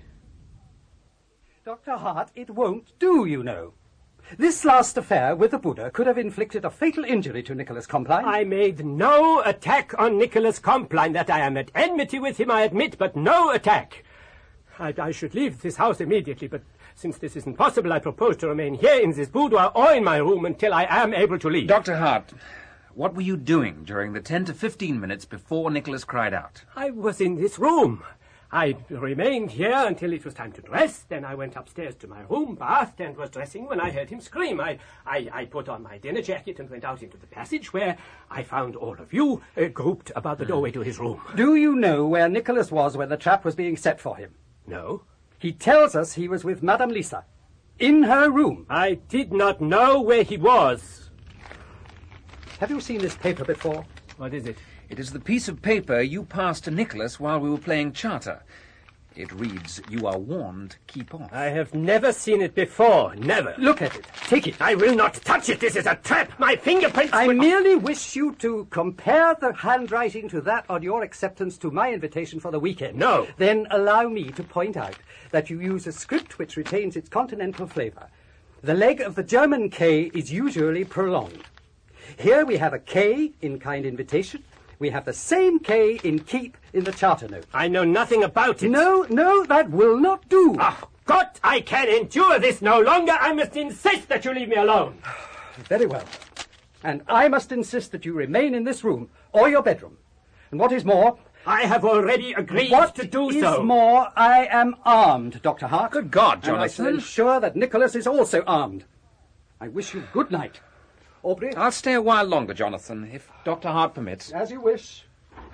Dr. Hart, it won't do, you know. This last affair with the Buddha could have inflicted a fatal injury to Nicholas Compline. I made no attack on Nicholas Compline. That I am at enmity with him, I admit, but no attack. I should leave this house immediately, but since this isn't possible, I propose to remain here in this boudoir or in my room until I am able to leave. Dr. Hart, what were you doing during the 10 to 15 minutes before Nicholas cried out? I was in this room. I remained here until it was time to dress. Then I went upstairs to my room, bathed, and was dressing when I heard him scream. I put on my dinner jacket and went out into the passage, where I found all of you grouped about the doorway to his room. Do you know where Nicholas was when the trap was being set for him? No. He tells us he was with Madame Lissa, in her room. I did not know where he was. Have you seen this paper before? What is it? It is the piece of paper you passed to Nicholas while we were playing Charter. It reads, "You are warned, keep off." I have never seen it before. Never. Look at it. Take it. I will not touch it. This is a trap. My fingerprints I will... merely wish you to compare the handwriting to that on your acceptance to my invitation for the weekend. No. Then allow me to point out that you use a script which retains its continental flavour. The leg of the German K is usually prolonged. Here we have a K in kind invitation. We have the same K in keep in the charter note. I know nothing about it. No, that will not do. Oh, God, I can endure this no longer. I must insist that you leave me alone. Very well. And I must insist that you remain in this room or your bedroom. And what is more... I have already agreed to do so. What is more, I am armed, Dr. Hart. Good God, Jonathan. And I shall ensure that Nicholas is also armed. I wish you good night. Aubrey? I'll stay a while longer, Jonathan, if Dr. Hart permits. As you wish.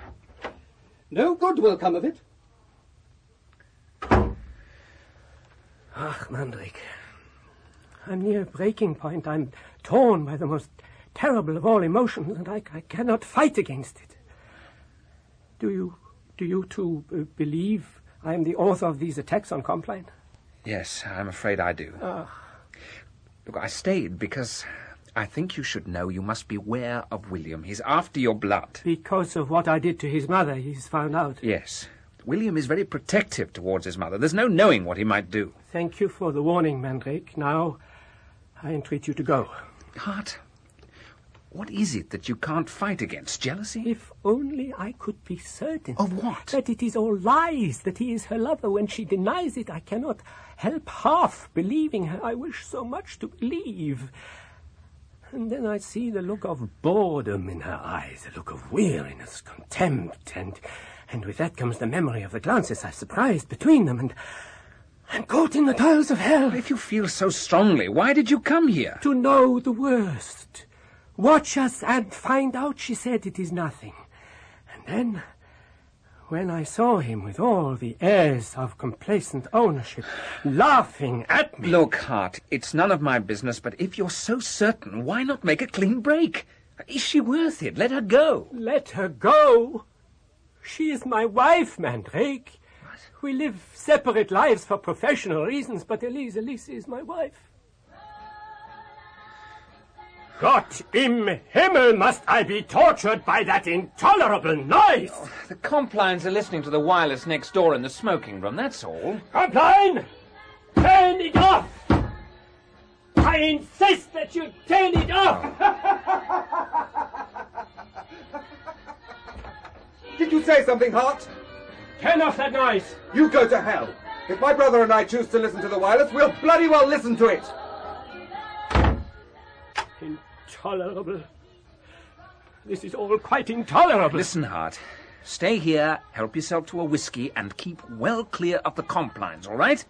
No good will come of it. Ah, Mandrake. I'm near breaking point. I'm torn by the most terrible of all emotions, and I cannot fight against it. Do you too believe I am the author of these attacks on Compline? Yes, I'm afraid I do. Look, I stayed because I think you should know you must beware of William. He's after your blood. Because of what I did to his mother, he's found out. Yes. William is very protective towards his mother. There's no knowing what he might do. Thank you for the warning, Mandrake. Now, I entreat you to go. Hart, What is it that you can't fight against? Jealousy? If only I could be certain. Of what? That it is all lies, that he is her lover. When she denies it, I cannot help half believing her. I wish so much to believe. And then I see the look of boredom in her eyes, the look of weariness, contempt, and with that comes the memory of the glances I surprised between them, and I'm caught in the toils of hell. If you feel so strongly, why did you come here? To know the worst. Watch us and find out, she said. It is nothing. And then, when I saw him with all the airs of complacent ownership, laughing at me... Look, Hart, it's none of my business, but if you're so certain, why not make a clean break? Is she worth it? Let her go. Let her go? She is my wife, Mandrake. What? We live separate lives for professional reasons, but Elise is my wife. Gott im Himmel, must I be tortured by that intolerable noise! Oh, the Complines are listening to the wireless next door in the smoking room, that's all. Compline! Turn it off! I insist that you turn it off! Did you say something, Hart? Turn off that noise! You go to hell! If my brother and I choose to listen to the wireless, we'll bloody well listen to it! Intolerable. This is all quite intolerable. Listen, Hart. Stay here, help yourself to a whiskey, and keep well clear of the Complines, all right?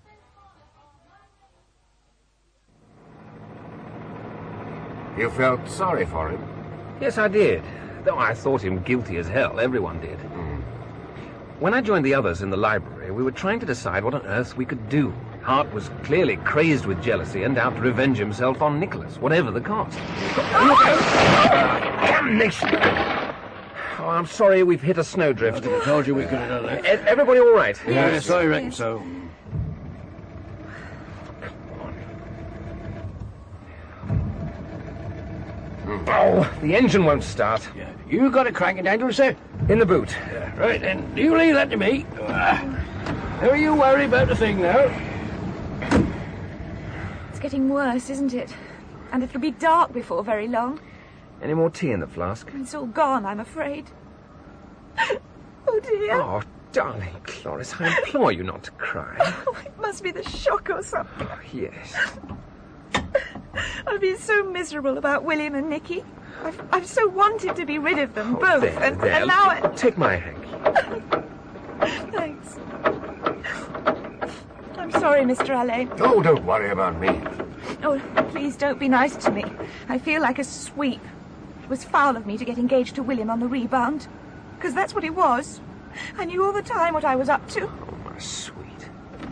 You felt sorry for him? Yes, I did. Though I thought him guilty as hell. Everyone did. When I joined the others in the library, we were trying to decide what on earth we could do. Hart was clearly crazed with jealousy and out to revenge himself on Nicholas, whatever the cost. Damnation! Oh, I'm sorry, we've hit a snowdrift. I told you we could have done that. Everybody all right? Yes, I reckon so. Oh, the engine won't start. Yeah. You got a cranking handle, sir? In the boot. Yeah, right, then you leave that to me. Don't you worry about the thing now. It's getting worse, isn't it? And it'll be dark before very long. Any more tea in the flask? It's all gone, I'm afraid. Oh, dear. Oh, darling Cloris, I implore you not to cry. Oh, it must be the shock or something. Oh, yes. I've been so miserable about William and Nicky. I've so wanted to be rid of them both, there. And now I... Take my hanky. Thanks. I'm sorry, Mr. Allais. Oh, don't worry about me. Oh, please don't be nice to me. I feel like a sweep. It was foul of me to get engaged to William on the rebound. Because that's what it was. I knew all the time what I was up to. Oh, my sweet.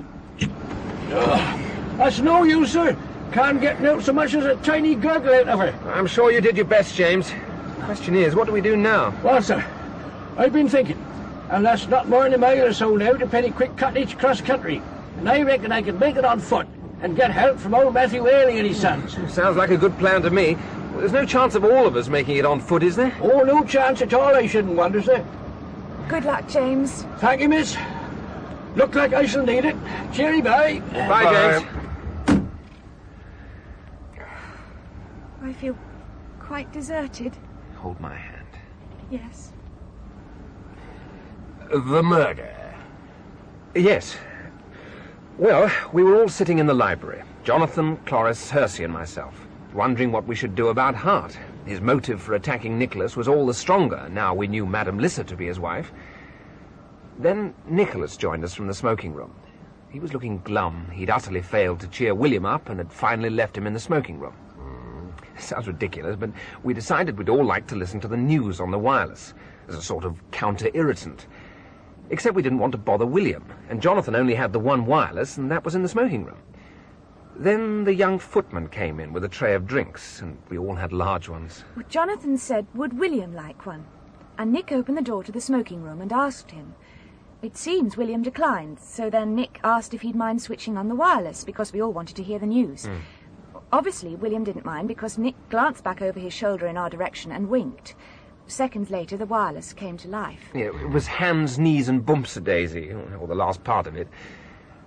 That's no use, sir. Can't get out so much as a tiny gurgle out of her. I'm sure you did your best, James. Question is, what do we do now? Well, sir, I've been thinking. And that's not more than a mile or so now to Pennyquick Cottage cross country. And I reckon I can make it on foot and get help from old Matthew Ailey and his sons. Sounds like a good plan to me. Well, there's no chance of all of us making it on foot, is there? Oh, no chance at all, I shouldn't wonder, sir. Good luck, James. Thank you, miss. Look like I shall need it. Cheery bye. Bye, James. I feel quite deserted. Hold my hand. Yes. The murder. Yes. Well, we were all sitting in the library. Jonathan, Cloris, Hersey and myself, wondering what we should do about Hart. His motive for attacking Nicholas was all the stronger, now we knew Madame Lissa to be his wife. Then Nicholas joined us from the smoking room. He was looking glum. He'd utterly failed to cheer William up and had finally left him in the smoking room. Sounds ridiculous, but we decided we'd all like to listen to the news on the wireless as a sort of counter-irritant. Except we didn't want to bother William, and Jonathan only had the one wireless, and that was in the smoking room. Then the young footman came in with a tray of drinks, and we all had large ones. Well, Jonathan said, would William like one? And Nick opened the door to the smoking room and asked him. It seems William declined, so then Nick asked if he'd mind switching on the wireless, because we all wanted to hear the news. Obviously, William didn't mind, because Nick glanced back over his shoulder in our direction and winked. Seconds later, the wireless came to life. Yeah, it was Hands, Knees and Bumps-a-Daisy, or the last part of it.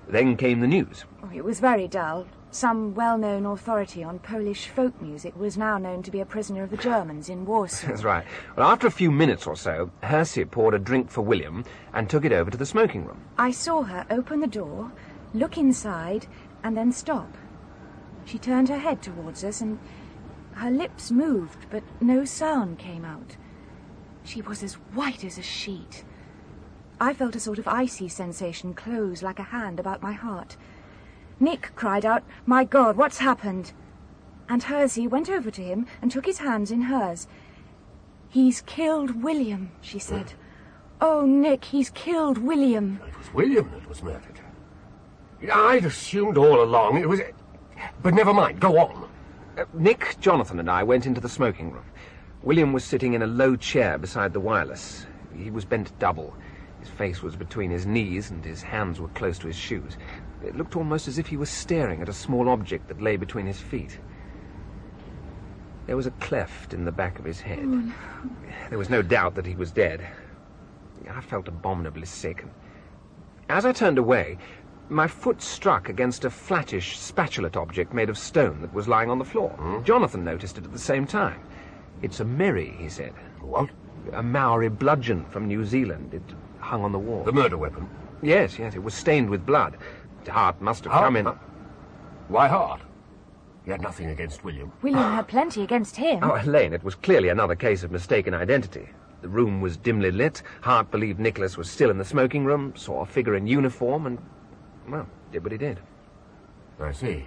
Then came the news. Oh, it was very dull. Some well-known authority on Polish folk music was now known to be a prisoner of the Germans in Warsaw. That's right. Well, after a few minutes or so, Hersey poured a drink for William and took it over to the smoking room. I saw her open the door, look inside, and then stop. She turned her head towards us, and her lips moved, but no sound came out. She was as white as a sheet. I felt a sort of icy sensation close like a hand about my heart. Nick cried out, "My God, what's happened?" And Hersey went over to him and took his hands in hers. "He's killed William," she said. "Oh, Nick, he's killed William." It was William that was murdered. I'd assumed all along it was... But never mind, go on. Nick, Jonathan and I went into the smoking room. William was sitting in a low chair beside the wireless. He was bent double. His face was between his knees and his hands were close to his shoes. It looked almost as if he was staring at a small object that lay between his feet. There was a cleft in the back of his head. Oh, no. There was no doubt that he was dead. I felt abominably sick. As I turned away, my foot struck against a flattish, spatulate object made of stone that was lying on the floor. Jonathan noticed it at the same time. "It's a merry," he said. "What?" "A Maori bludgeon from New Zealand. It hung on the wall." "The murder weapon?" Yes, it was stained with blood. Hart must have come in... Why Hart? He had nothing against William. William had plenty against him. Oh, Elaine, it was clearly another case of mistaken identity. The room was dimly lit. Hart believed Nicholas was still in the smoking room, saw a figure in uniform, and, well, did what he did. I see.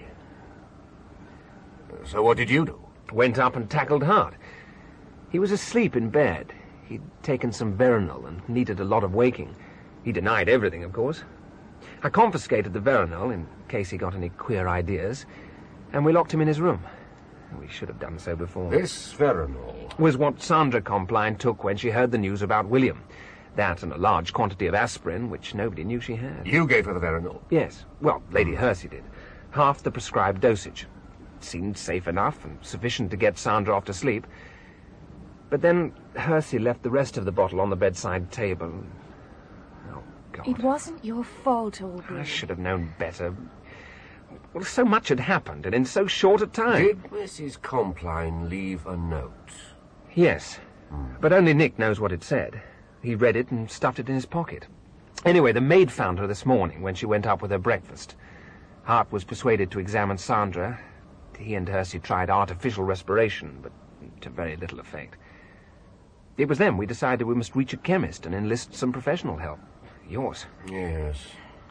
So what did you do? Went up and tackled Hart. He was asleep in bed. He'd taken some Veronal and needed a lot of waking. He denied everything, of course. I confiscated the Veronal in case he got any queer ideas, and we locked him in his room. We should have done so before. This Veronal was what Sandra Compline took when she heard the news about William. That and a large quantity of aspirin, which nobody knew she had. You gave her the Veronal? Yes. Well, Lady Hersey did. Half the prescribed dosage. It seemed safe enough and sufficient to get Sandra off to sleep. But then Hersey left the rest of the bottle on the bedside table. Oh, God. It wasn't your fault, Aubrey. I should have known better. Well, so much had happened, and in so short a time. Did Mrs. Compline leave a note? Yes, but only Nick knows what it said. He read it and stuffed it in his pocket. Anyway, the maid found her this morning when she went up with her breakfast. Hart was persuaded to examine Sandra. He and Hersey tried artificial respiration, but to very little effect. It was then we decided we must reach a chemist and enlist some professional help. Yours. Yes.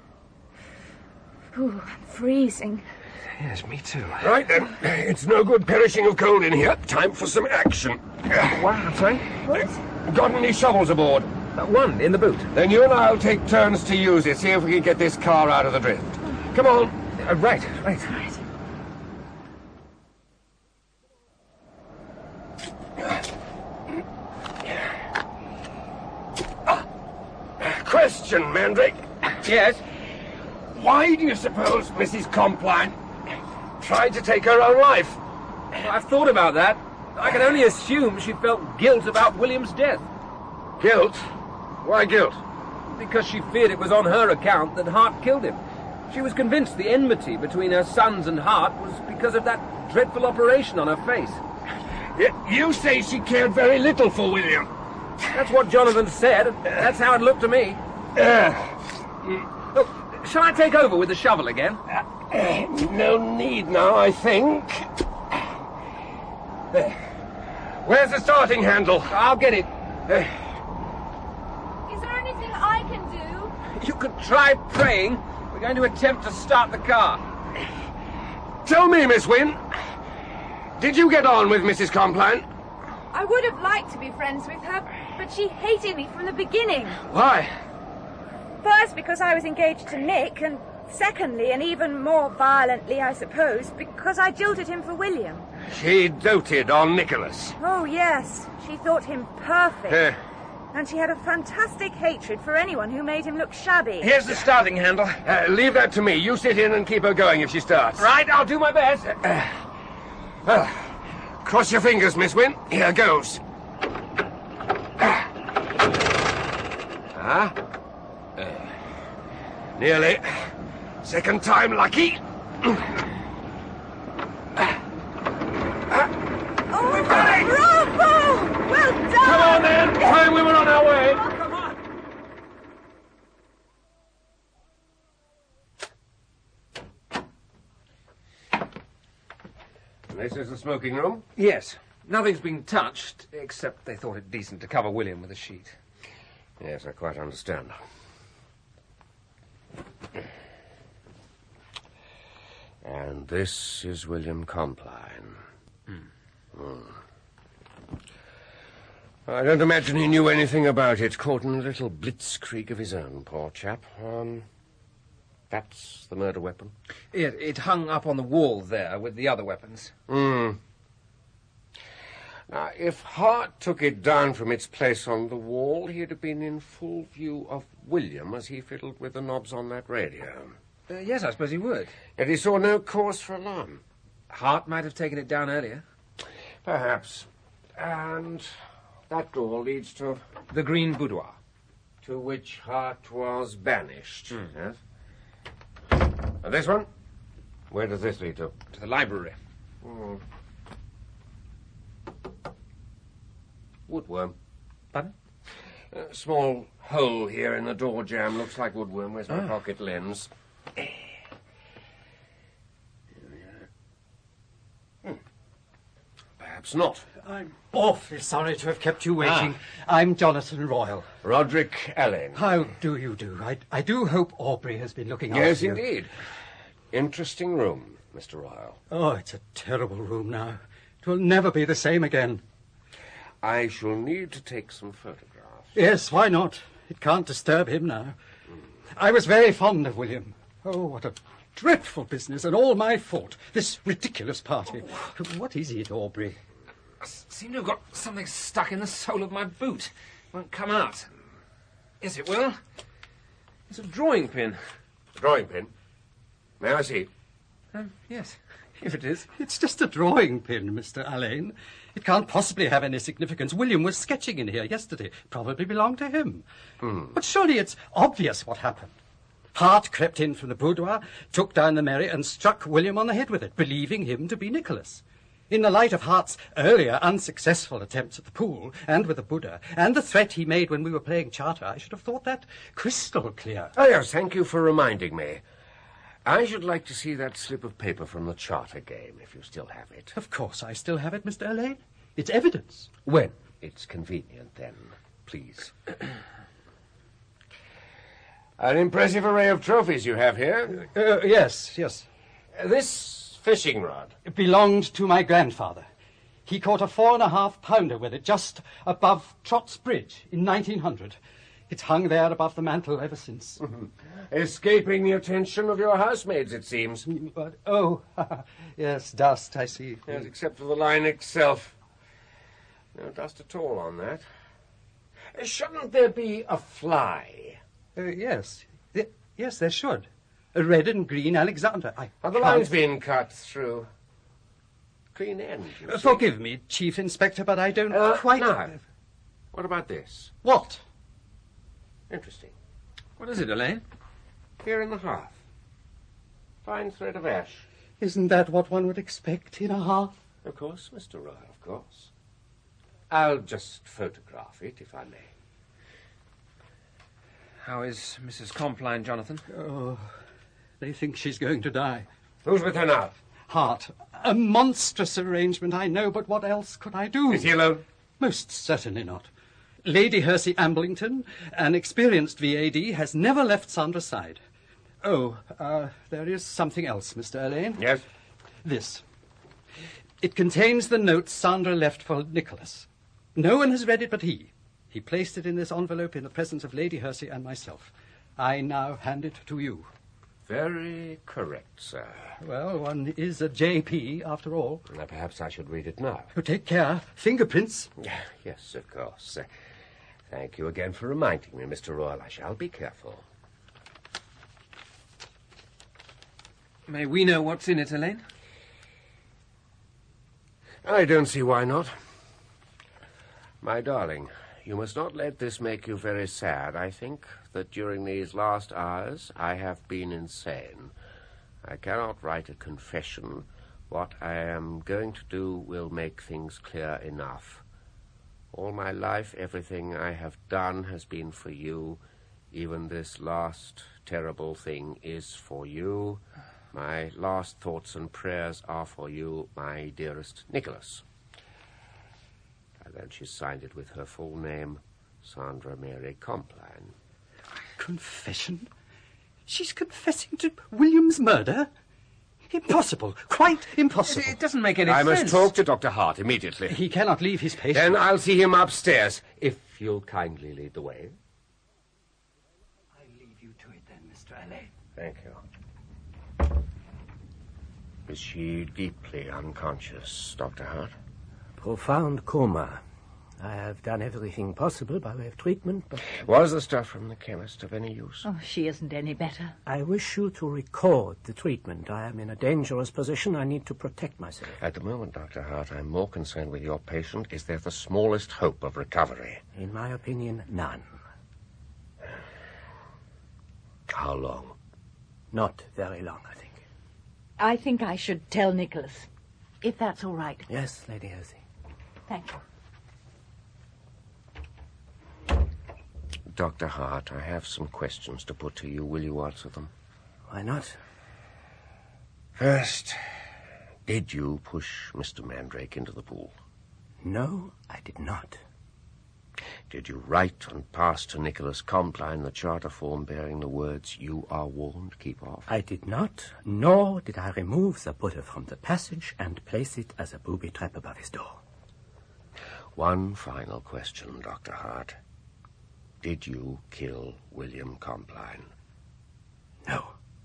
Ooh, I'm freezing. Yes, me too. Right then. It's no good perishing of cold in here. Time for some action. What? I'm sorry? What? Got any shovels aboard? One in the boot. Then you and I'll take turns to use it. See if we can get this car out of the drift. Come on. Right. Question, Mandrake. Yes? Why do you suppose Mrs. Compline tried to take her own life? I've thought about that. I can only assume she felt guilt about William's death. Guilt? Why guilt? Because she feared it was on her account that Hart killed him. She was convinced the enmity between her sons and Hart was because of that dreadful operation on her face. Yet you say she cared very little for William. That's what Jonathan said. That's how it looked to me. Look, shall I take over with the shovel again? No need now, I think. Where's the starting handle? I'll get it. Is there anything I can do? You could try praying. We're going to attempt to start the car. Tell me, Miss Wynne, did you get on with Mrs. Compline? I would have liked to be friends with her, but she hated me from the beginning. Why? First, because I was engaged to Nick, and secondly, and even more violently, I suppose, because I jilted him for William. She doted on Nicholas. Oh, yes. She thought him perfect. And she had a fantastic hatred for anyone who made him look shabby. Here's the starting handle. Leave that to me. You sit in and keep her going if she starts. Right, I'll do my best. Cross your fingers, Miss Wynne. Here goes. Nearly. Second time lucky. Oh, We've got it! bravo! Well done! Come on, then! Time we were on our way. Come on. This is the smoking room? Yes. Nothing's been touched, except they thought it decent to cover William with a sheet. Yes, I quite understand. And this is William Compline. I don't imagine he knew anything about it. Caught in a little blitzkrieg of his own, poor chap. That's the murder weapon? It hung up on the wall there with the other weapons. Now, if Hart took it down from its place on the wall, he'd have been in full view of William as he fiddled with the knobs on that radio. Yes, I suppose he would. Yet he saw no cause for alarm. Hart might have taken it down earlier. Perhaps. And that door leads to... the green boudoir. To which Hart was banished. Yes. And this one? Where does this lead to? To the library. Woodworm. Pardon? A small hole here in the door jamb. Looks like woodworm. Where's my pocket lens? Perhaps not. I'm awfully sorry to have kept you waiting. I'm Jonathan Royal. Roderick Allen. How do you do? I do hope Aubrey has been looking after Yes, you. indeed. Interesting room, Mr. Royal. Oh, it's a terrible room now. It will never be the same again. I shall need to take some photographs. Yes, why not? It can't disturb him now. I was very fond of William. Oh, what a dreadful business, and all my fault. This ridiculous party. What is it, Aubrey? I seem to have got something stuck in the sole of my boot. Won't come out. Yes, it will. It's a drawing pin. Drawing pin? May I see? Yes, if it is. It's just a drawing pin, Mr. Alleyne. It can't possibly have any significance. William was sketching in here yesterday. Probably belonged to him. But surely it's obvious what happened. Hart crept in from the boudoir, took down the Mary, and struck William on the head with it, believing him to be Nicholas. In the light of Hart's earlier unsuccessful attempts at the pool, and with the Buddha, and the threat he made when we were playing Charter, I should have thought that crystal clear. Oh, yes, thank you for reminding me. I should like to see that slip of paper from the Charter game, if you still have it. Of course I still have it, Mr. Alleyne. It's evidence. When? It's convenient, then. Please. An impressive array of trophies you have here. Yes. This fishing rod. It belonged to my grandfather. He caught a 4.5-pounder with it just above Trott's Bridge in 1900. It's hung there above the mantel ever since. Escaping the attention of your housemaids, it seems. But, yes, dust, I see. Yes, except for the line itself. No dust at all on that. Shouldn't there be a fly? Yes. Yes, there should. A red and green Alexander. Have the lines been cut through? Clean end, you see. Forgive me, Chief Inspector, but I don't quite... Now, what about this? What? Interesting. What is it, Elaine? Here in the hearth. Fine thread of ash. Isn't that what one would expect in a hearth? Of course, Mr. Royal, of course. I'll just photograph it, if I may. How is Mrs. Compline, Jonathan? Oh, they think she's going to die. Who's with her now? Hart. A monstrous arrangement, I know, but what else could I do? Is he alone? Most certainly not. Lady Hersey Amblington, an experienced VAD, has never left Sandra's side. Oh, there is something else, Mr. Alleyne. Yes? This. It contains the note Sandra left for Nicholas. No one has read it but he. He placed it in this envelope in the presence of Lady Hersey and myself. I now hand it to you. Very correct, sir. Well, one is a JP, after all. Now, perhaps I should read it now. Oh, take care. Fingerprints. Yes, of course. Thank you again for reminding me, Mr. Royal. I shall be careful. May we know what's in it, Elaine? I don't see why not. My darling, You must not let this make you very sad. I think that during these last hours I have been insane. I cannot write a confession. What I am going to do will make things clear enough. All my life, everything I have done has been for you. Even this last terrible thing is for you. My last thoughts and prayers are for you, my dearest Nicholas. And then she signed it with her full name, Sandra Mary Compline. Confession? She's confessing to William's murder? Impossible. Quite impossible. It doesn't make any sense. sense. I must talk to Dr. Hart immediately. He cannot leave his patient. Then I'll see him upstairs, if you'll kindly lead the way. I leave you to it then, Mr. Allais. Thank you. Is she deeply unconscious, Dr. Hart? Profound coma. I have done everything possible by way of treatment, but... Was the stuff from the chemist of any use? Oh, she isn't any better. I wish you to record the treatment. I am in a dangerous position. I need to protect myself. At the moment, Dr. Hart, I'm more concerned with your patient. Is there the smallest hope of recovery? In my opinion, none. How long? Not very long, I think. I think I should tell Nicholas, if that's all right. Yes, Lady Elsie. Thank you. Dr. Hart, I have some questions to put to you. Will you answer them? Why not? First, did you push Mr. Mandrake into the pool? No, I did not. Did you write and pass to Nicholas Compline the charter form bearing the words, "You are warned, keep off"? I did not, nor did I remove the Buddha from the passage and place it as a booby trap above his door. One final question, Dr. Hart. Did you kill William Compline? No.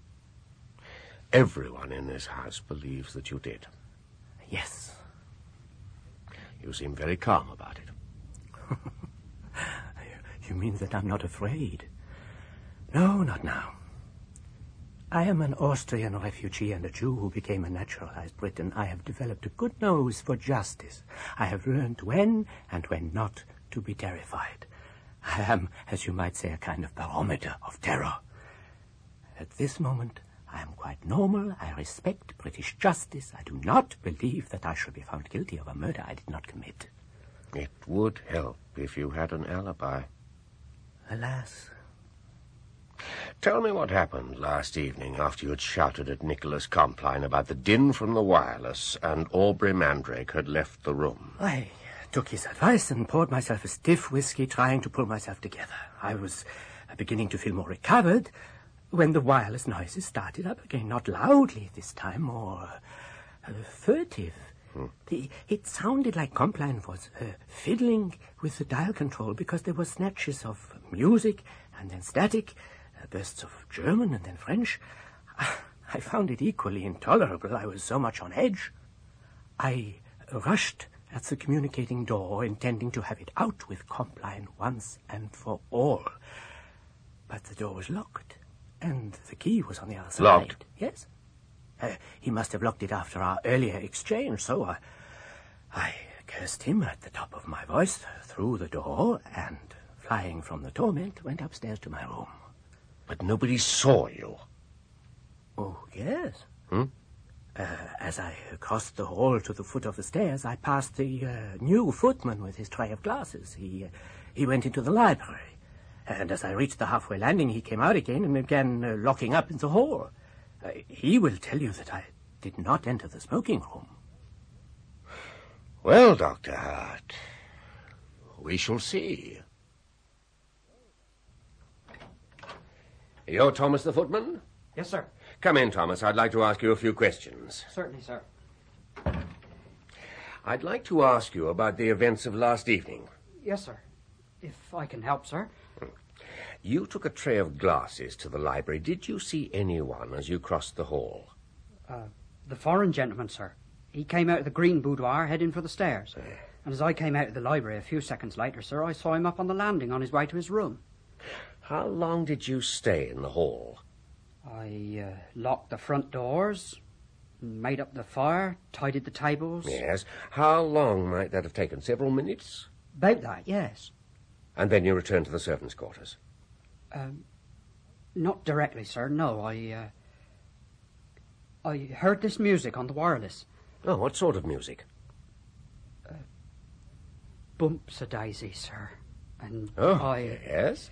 Everyone in this house believes that you did. Yes. You seem very calm about it. You mean that I'm not afraid? No, not now. I am an Austrian refugee and a Jew who became a naturalized Briton. I have developed a good nose for justice. I have learned when and when not to be terrified. I am, as you might say, a kind of barometer of terror. At this moment, I am quite normal. I respect British justice. I do not believe that I shall be found guilty of a murder I did not commit. It would help if you had an alibi. Alas. Tell me what happened last evening after you had shouted at Nicholas Compline about the din from the wireless and Aubrey Mandrake had left the room. I took his advice and poured myself a stiff whiskey, trying to pull myself together. I was beginning to feel more recovered when the wireless noises started up again, not loudly this time, more furtive. It sounded like Compline was fiddling with the dial control because there were snatches of music and then static, bursts of German and then French. I found it equally intolerable. I was so much on edge. I rushed at the communicating door, intending to have it out with Compline once and for all. But the door was locked, and the key was on the other side. Locked? Yes. He must have locked it after our earlier exchange, so I cursed him at the top of my voice through the door, and, flying from the torment, went upstairs to my room. But nobody saw you. Oh, yes. As I crossed the hall to the foot of the stairs, I passed the new footman with his tray of glasses. He went into the library, and as I reached the halfway landing, he came out again and began locking up in the hall. He will tell you that I did not enter the smoking room. Well, Dr. Hart, we shall see. You're Thomas the footman? Yes, sir. Come in, Thomas. I'd like to ask you a few questions. Certainly, sir. I'd like to ask you about the events of last evening. Yes, sir. If I can help, sir. You took a tray of glasses to the library. Did you see anyone as you crossed the hall? The foreign gentleman, sir. He came out of the green boudoir, heading for the stairs. And as I came out of the library a few seconds later, sir, I saw him up on the landing on his way to his room. How long did you stay in the hall? I locked the front doors, made up the fire, tidied the tables. Yes. How long might that have taken? Several minutes? About that, yes. And then you returned to the servants' quarters? Not directly, sir, no. I heard this music on the wireless. Oh, what sort of music? Bumps-a-daisy, sir. And yes?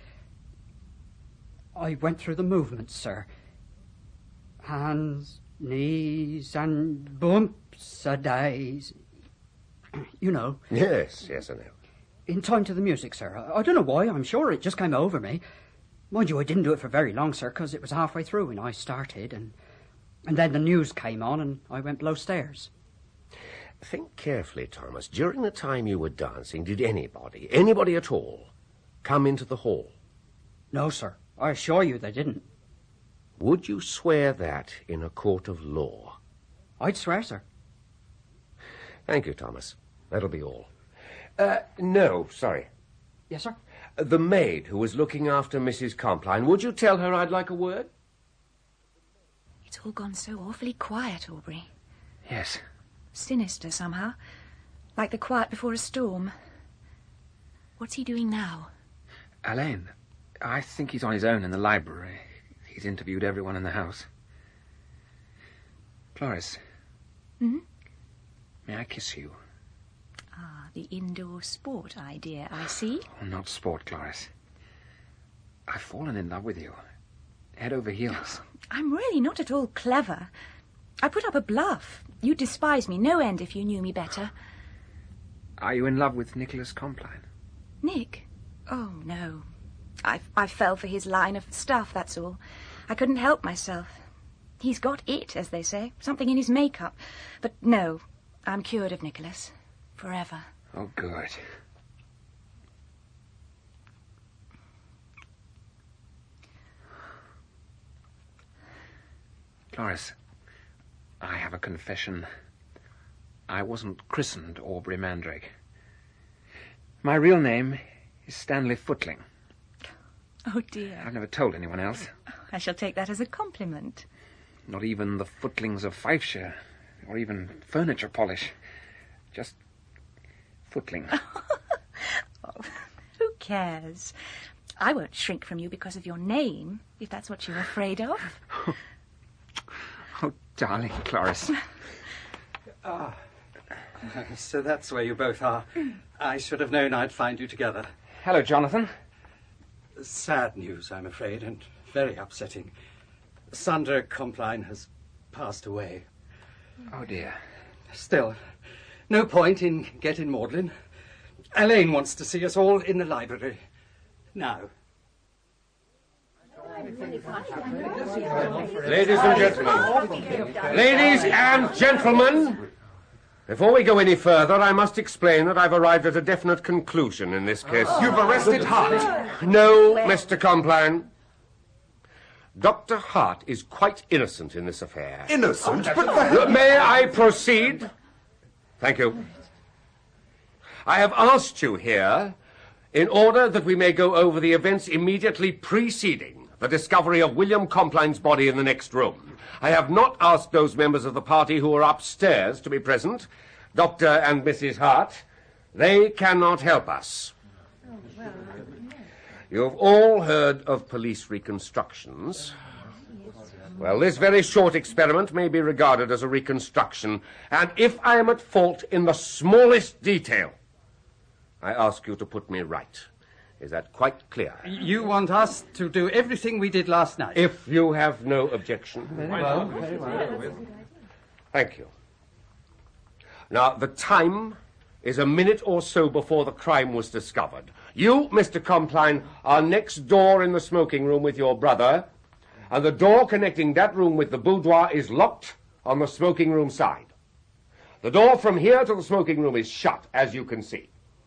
I went through the movements, sir. Hands, knees, and bumps-a-daisy. You know. Yes, I know. In time to the music, sir. I don't know why. I'm sure it just came over me. Mind you, I didn't do it for very long, sir, because it was halfway through when I started, and then the news came on, and I went below stairs. Think carefully, Thomas. During the time you were dancing, did anybody at all, come into the hall? No, sir. I assure you they didn't. Would you swear that in a court of law? I'd swear, sir. Thank you, Thomas. That'll be all. No, sorry. Yes, sir? The maid who was looking after Mrs. Compline, would you tell her I'd like a word? It's all gone so awfully quiet, Aubrey. Yes. Sinister, somehow. Like the quiet before a storm. What's he doing now? Alain, I think he's on his own in the library. He's interviewed everyone in the house. Cloris. Hmm? May I kiss you? Ah, the indoor sport idea, I see. Oh, not sport, Cloris. I've fallen in love with you. Head over heels. I'm really not at all clever. I put up a bluff. You'd despise me no end if you knew me better. Are you in love with Nicholas Compline? Nick? Oh, no. I fell for his line of stuff, that's all. I couldn't help myself. He's got it, as they say, something in his makeup. But no, I'm cured of Nicholas. Forever. Oh, good. Cloris, I have a confession. I wasn't christened Aubrey Mandrake. My real name is Stanley Footling. Oh, dear. I've never told anyone else. I shall take that as a compliment. Not even the Footlings of Fifeshire, or even furniture polish. Just Footling. Oh, who cares? I won't shrink from you because of your name, if that's what you're afraid of. Oh, darling Cloris. So that's where you both are. I should have known I'd find you together. Hello, Jonathan. Sad news, I'm afraid, and very upsetting. Sandra Compline has passed away. Oh, dear. Still, no point in getting maudlin. Alain wants to see us all in the library. Now. Ladies and gentlemen, before we go any further, I must explain that I've arrived at a definite conclusion in this case. You've arrested Hart? No, Mr. Compline. Dr. Hart is quite innocent in this affair. Innocent? But may I proceed? Thank you. I have asked you here in order that we may go over the events immediately preceding the discovery of William Compline's body in the next room. I have not asked those members of the party who are upstairs to be present, Dr. and Mrs. Hart. They cannot help us. You've all heard of police reconstructions. Well, this very short experiment may be regarded as a reconstruction, and if I am at fault in the smallest detail, I ask you to put me right. Is that quite clear? You want us to do everything we did last night? If you have no objection. Very well, very well. Thank you. Now, the time is a minute or so before the crime was discovered. You, Mr. Compline, are next door in the smoking room with your brother, and the door connecting that room with the boudoir is locked on the smoking room side. The door from here to the smoking room is shut, as you can see.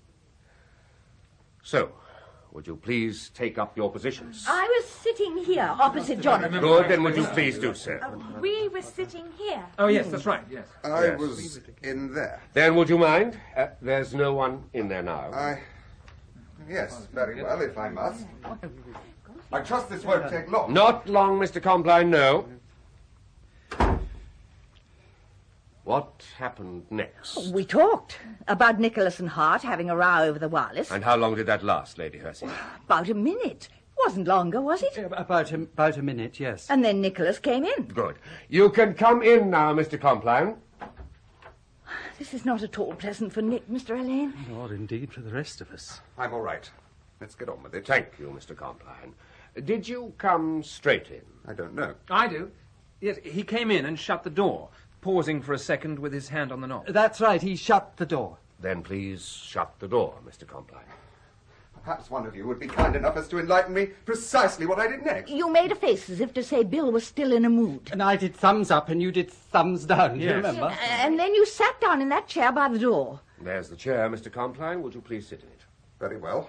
So, would you please take up your positions? I was sitting here, opposite Jonathan. Good, then would you please do so? We were sitting here. Oh, yes, that's right, yes. I was in there. Then would you mind? There's no one in there now. Yes, very well, if I must. I trust this won't take long. Not long, Mr. Compline, no. What happened next? We talked about Nicholas and Hart having a row over the wireless. And how long did that last, Lady Hersey? About a minute. Wasn't longer, was it? About a minute, yes. And then Nicholas came in. Good. You can come in now, Mr. Compline. This is not at all pleasant for Nick, Mr. Alleyne. Nor indeed for the rest of us. I'm all right. Let's get on with it. Thank you, Mr. Compline. Did you come straight in? I don't know. I do. Yes, he came in and shut the door, pausing for a second with his hand on the knob. That's right, he shut the door. Then please shut the door, Mr. Compline. Perhaps one of you would be kind enough as to enlighten me precisely what I did next. You made a face as if to say Bill was still in a mood. And I did thumbs up and you did thumbs down, do you remember? And then you sat down in that chair by the door. There's the chair, Mr. Compline. Would you please sit in it? Very well.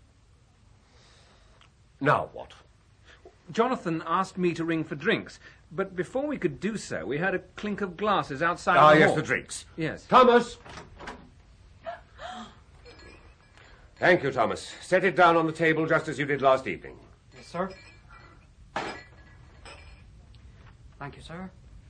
Now what? Jonathan asked me to ring for drinks, but before we could do so, we heard a clink of glasses outside the hall. Yes, the drinks. Yes. Thomas! Thank you, Thomas. Set it down on the table just as you did last evening. Yes, sir. Thank you, sir.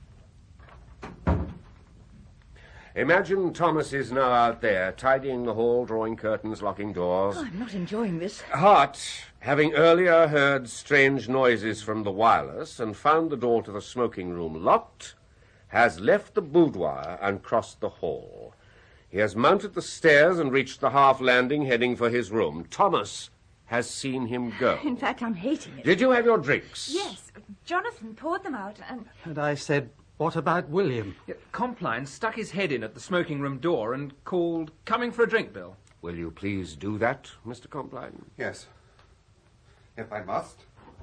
Imagine Thomas is now out there, tidying the hall, drawing curtains, locking doors. Oh, I'm not enjoying this. Hart, having earlier heard strange noises from the wireless and found the door to the smoking room locked, has left the boudoir and crossed the hall. He has mounted the stairs and reached the half landing, heading for his room. Thomas has seen him go. In fact, I'm hating it. Did you have your drinks? Yes. Jonathan poured them out and... And I said, what about William? Yeah, Compline stuck his head in at the smoking room door and called, "Coming for a drink, Bill." Will you please do that, Mr. Compline? Yes. If I must.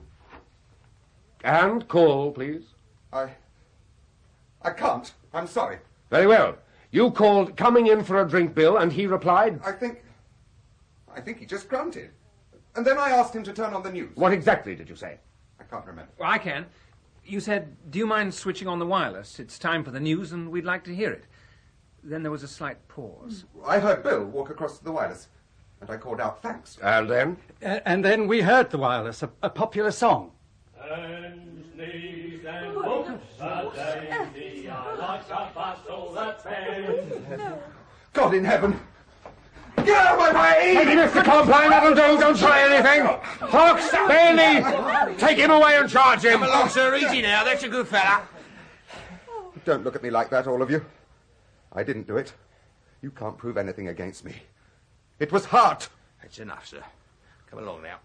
And call, please. I can't. I'm sorry. Very well. You called "coming in for a drink, Bill," and he replied... I think he just grunted. And then I asked him to turn on the news. What exactly did you say? I can't remember. Well, I can. You said, "Do you mind switching on the wireless? It's time for the news and we'd like to hear it." Then there was a slight pause. I heard Bill walk across to the wireless, and I called out thanks. And then? And then we heard the wireless, a popular song. And sneeze and boom, the like a bustle that's God in heaven! Get out of my way! Take him, Mr. Compline, that'll do. Don't try anything. Hawks, Bailey, take him away and charge him. Come along, sir. Easy now. That's a good fella. Don't look at me like that, all of you. I didn't do it. You can't prove anything against me. It was Hart. That's enough, sir. Come along now.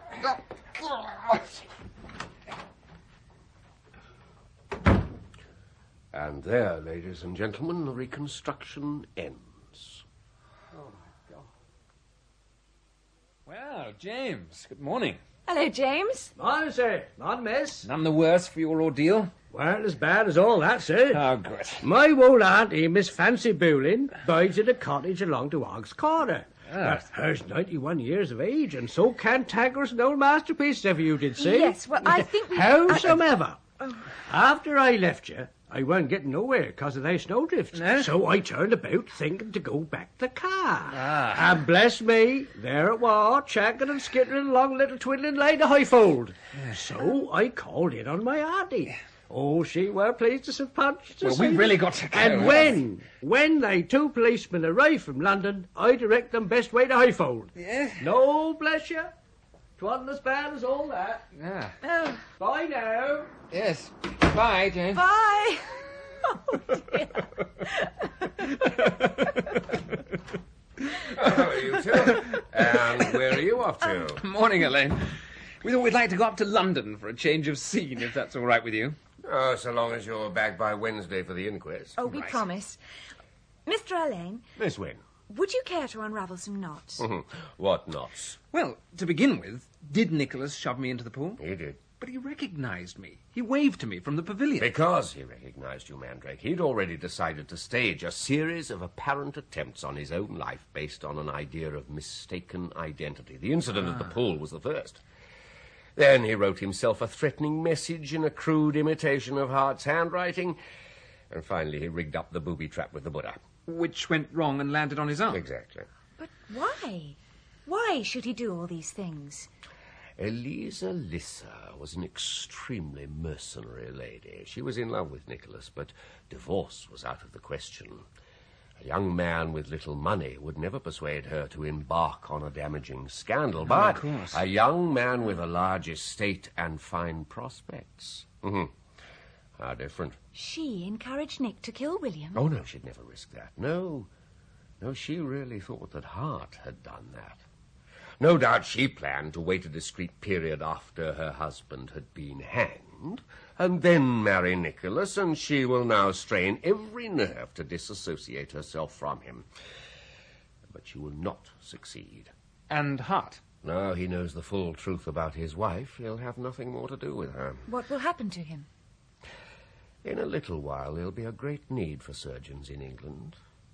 And there, ladies and gentlemen, the reconstruction ends. Oh, my God. Well, James, good morning. Hello, James. Morning, sir. Morning, miss. None the worse for your ordeal? Weren't as bad as all that, sir. Oh, good. My old auntie, Miss Fancy Boolin, bides at a cottage along to Og's Corner. Ah. Her's 91 years of age, and so cantankerous an old masterpiece, ever you did say. Yes, well, I think we... Howsomever, after I left you, I weren't getting nowhere because of they snowdrifts. No? So I turned about thinking to go back the car. Ah. And bless me, there it was, chacking and skittering along little twiddling like a highfold. So I called in on my auntie. Oh, she were pleased as a punch to Well, see we've really got to go. And when they two policemen arrived from London, I direct them best way to Highfold. Yeah? No, bless you. 'Twasn't as bad as all that. Yeah. Oh, Bye now. Yes. Bye, James. bye. Oh, dear. How are you two? And where are you off to? Morning, Elaine. We thought we'd like to go up to London for a change of scene, if that's all right with you. Oh, so long as you're back by Wednesday for the inquest. Oh, we promise. Mr. Alleyne, Miss Wynne. would you care to unravel some knots? What knots? Well, to begin with, did Nicholas shove me into the pool? He did. But he recognised me. He waved to me from the pavilion. Because he recognised you, Mandrake, he'd already decided to stage a series of apparent attempts on his own life based on an idea of mistaken identity. The incident at the pool was the first. Then he wrote himself a threatening message in a crude imitation of Hart's handwriting. And finally he rigged up the booby trap with the Buddha. Which went wrong and landed on his arm. Exactly. But why? Why should he do all these things? Eliza Lisser was an extremely mercenary lady. She was in love with Nicholas, but divorce was out of the question. A young man with little money would never persuade her to embark on a damaging scandal, but of course. a young man with a large estate and fine prospects. How different. She encouraged Nick to kill William? Oh, no, she'd never risk that. No, she really thought that Hart had done that. No doubt she planned to wait a discreet period after her husband had been hanged, and then marry Nicholas, and she will now strain every nerve to disassociate herself from him. But she will not succeed. And Hart? Now he knows the full truth about his wife, he'll have nothing more to do with her. What will happen to him? In a little while there'll be a great need for surgeons in England.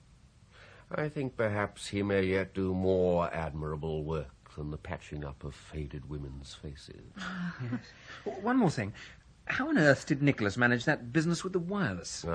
I think perhaps he may yet do more admirable work than the patching up of faded women's faces. Yes. One more thing. How on earth did Nicholas manage that business with the wireless?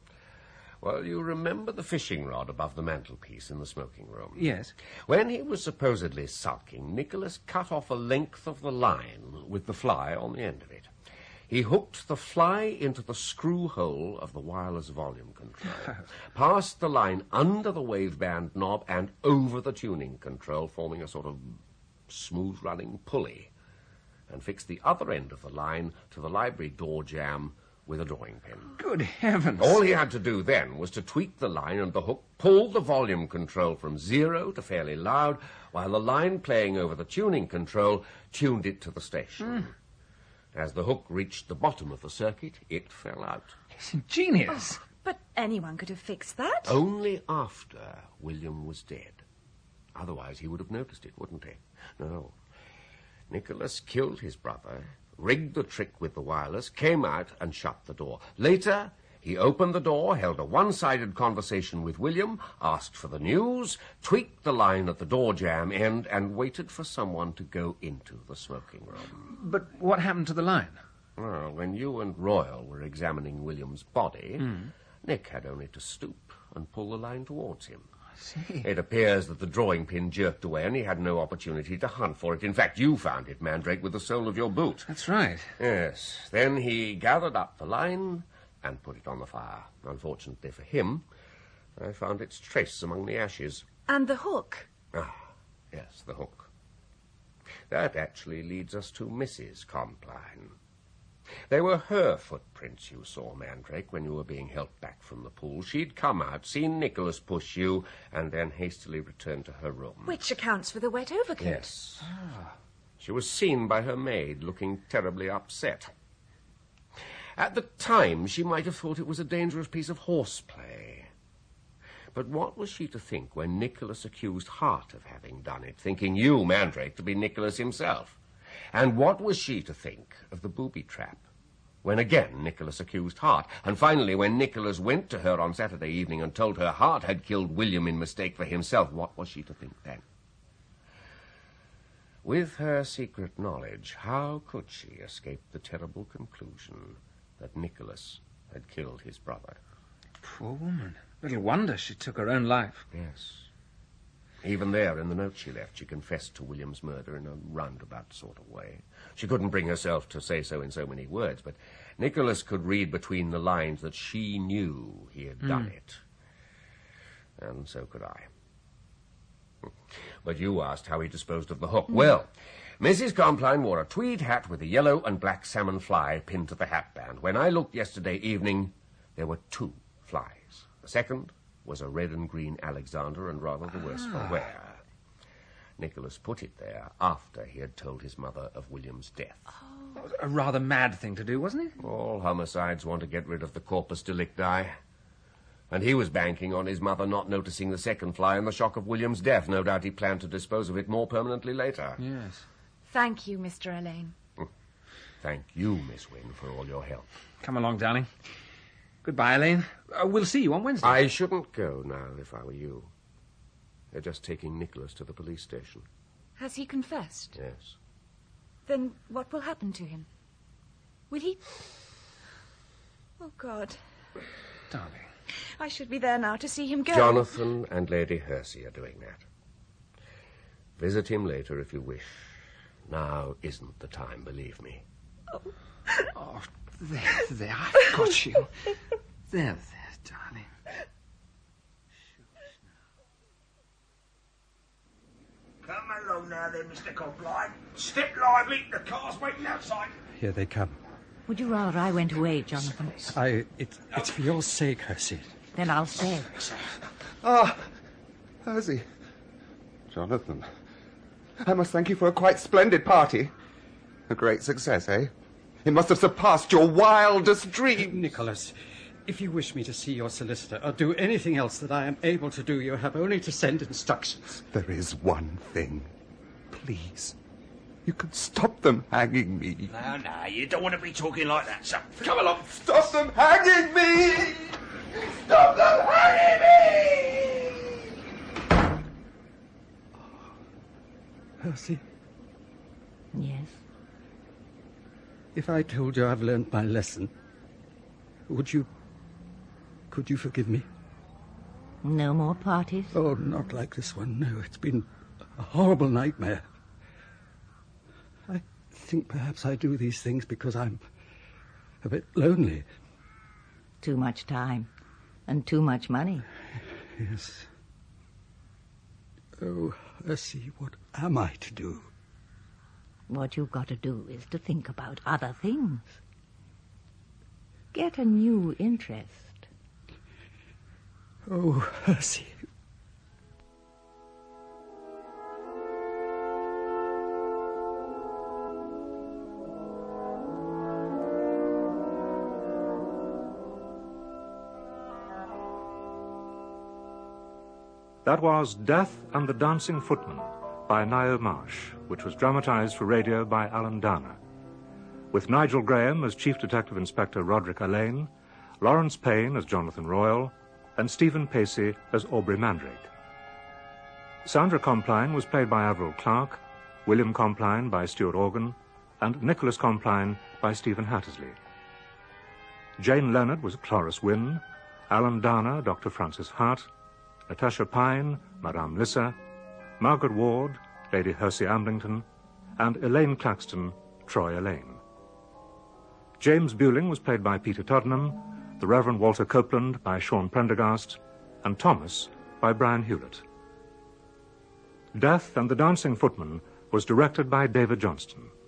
Well, you remember the fishing rod above the mantelpiece in the smoking room? Yes. When he was supposedly sulking, Nicholas cut off a length of the line with the fly on the end of it. He hooked the fly into the screw hole of the wireless volume control, passed the line under the waveband knob and over the tuning control, forming a sort of smooth-running pulley, and fixed the other end of the line to the library door jamb with a drawing pin. Good heavens! All he had to do then was to tweak the line, and the hook pulled the volume control from 0 to fairly loud, while the line playing over the tuning control tuned it to the station. As the hook reached the bottom of the circuit, it fell out. It's ingenious. Oh, but anyone could have fixed that. Only after William was dead. Otherwise he would have noticed it, wouldn't he? No. Nicholas killed his brother, rigged the trick with the wireless, came out and shut the door. Later, he opened the door, held a one-sided conversation with William, asked for the news, tweaked the line at the door jamb end, and waited for someone to go into the smoking room. But what happened to the line? Well, when you and Royal were examining William's body, Nick had only to stoop and pull the line towards him. I see. It appears that the drawing pin jerked away and he had no opportunity to hunt for it. In fact, you found it, Mandrake, with the sole of your boot. That's right. Yes. Then he gathered up the line and put it on the fire. Unfortunately for him, I found its trace among the ashes. And the hook? Yes, the hook. That actually leads us to Mrs. Compline. They were her footprints you saw, Mandrake, when you were being helped back from the pool. She'd come out, seen Nicholas push you, and then hastily returned to her room. Which accounts for the wet overcoat. Yes. She was seen by her maid, looking terribly upset. At the time, she might have thought it was a dangerous piece of horseplay. But what was she to think when Nicholas accused Hart of having done it, thinking you, Mandrake, to be Nicholas himself? And what was she to think of the booby trap, when again Nicholas accused Hart? And finally, when Nicholas went to her on Saturday evening and told her Hart had killed William in mistake for himself, what was she to think then? With her secret knowledge, how could she escape the terrible conclusion that Nicholas had killed his brother? Poor woman. Little wonder she took her own life. Yes. Even there, in the note she left, she confessed to William's murder in a roundabout sort of way. She couldn't bring herself to say so in so many words, but Nicholas could read between the lines that she knew he had done it. And so could I. But you asked how he disposed of the hook. Well, Mrs. Compline wore a tweed hat with a yellow and black salmon fly pinned to the hatband. When I looked yesterday evening, there were 2 flies. The second was a red and green Alexander, and rather the worse for wear. Nicholas put it there after he had told his mother of William's death. A rather mad thing to do, wasn't it? All homicides want to get rid of the corpus delicti. And he was banking on his mother not noticing the second fly and the shock of William's death. No doubt he planned to dispose of it more permanently later. Yes. Thank you, Mr. Elaine. Thank you, Miss Wynne, for all your help. Come along, darling. Goodbye, Elaine. We'll see you on Wednesday. I shouldn't go now, if I were you. They're just taking Nicholas to the police station. Has he confessed? Yes. Then what will happen to him? Will he... Oh, God. Darling. I should be there now to see him go. Jonathan and Lady Hersey are doing that. Visit him later if you wish. Now isn't the time, believe me. Oh, there, I've got you. There, darling. Come along now then, Mr. Compline. Step lively, the car's waiting outside. Here they come. Would you rather I went away, Jonathan? It's for your sake, Hersey. Then I'll stay. Ah, Hersey. Jonathan. I must thank you for a quite splendid party. A great success, eh? It must have surpassed your wildest dreams. Nicholas, if you wish me to see your solicitor or do anything else that I am able to do, you have only to send instructions. There is one thing. Please. You can stop them hanging me. No, you don't want to be talking like that, son. Come along. Stop them hanging me! Stop them hanging me! Hersey, Yes? if I told you I've learned my lesson, could you forgive me? No more parties? Oh, not like this one, no. It's been a horrible nightmare. I think perhaps I do these things because I'm a bit lonely. Too much time and too much money. Yes. Oh, Hersey, what am I to do? What you've got to do is to think about other things. Get a new interest. Oh, Hersey. That was Death and the Dancing Footman by Niall Marsh, which was dramatized for radio by Alan Downer, with Nigel Graham as Chief Detective Inspector Roderick Alleyne, Lawrence Payne as Jonathan Royal, and Stephen Pacey as Aubrey Mandrake. Sandra Compline was played by Avril Clark, William Compline by Stuart Organ, and Nicholas Compline by Stephen Hattersley. Jane Leonard was Cloris Wynne, Alan Downer, Dr. Francis Hart, Natasha Pine, Madame Lissa, Margaret Ward, Lady Hersey Amblington, and Elaine Claxton, Troy Elaine. James Bewling was played by Peter Toddenham, the Reverend Walter Copeland by Sean Prendergast, and Thomas by Brian Hewlett. Death and the Dancing Footman was directed by David Johnston.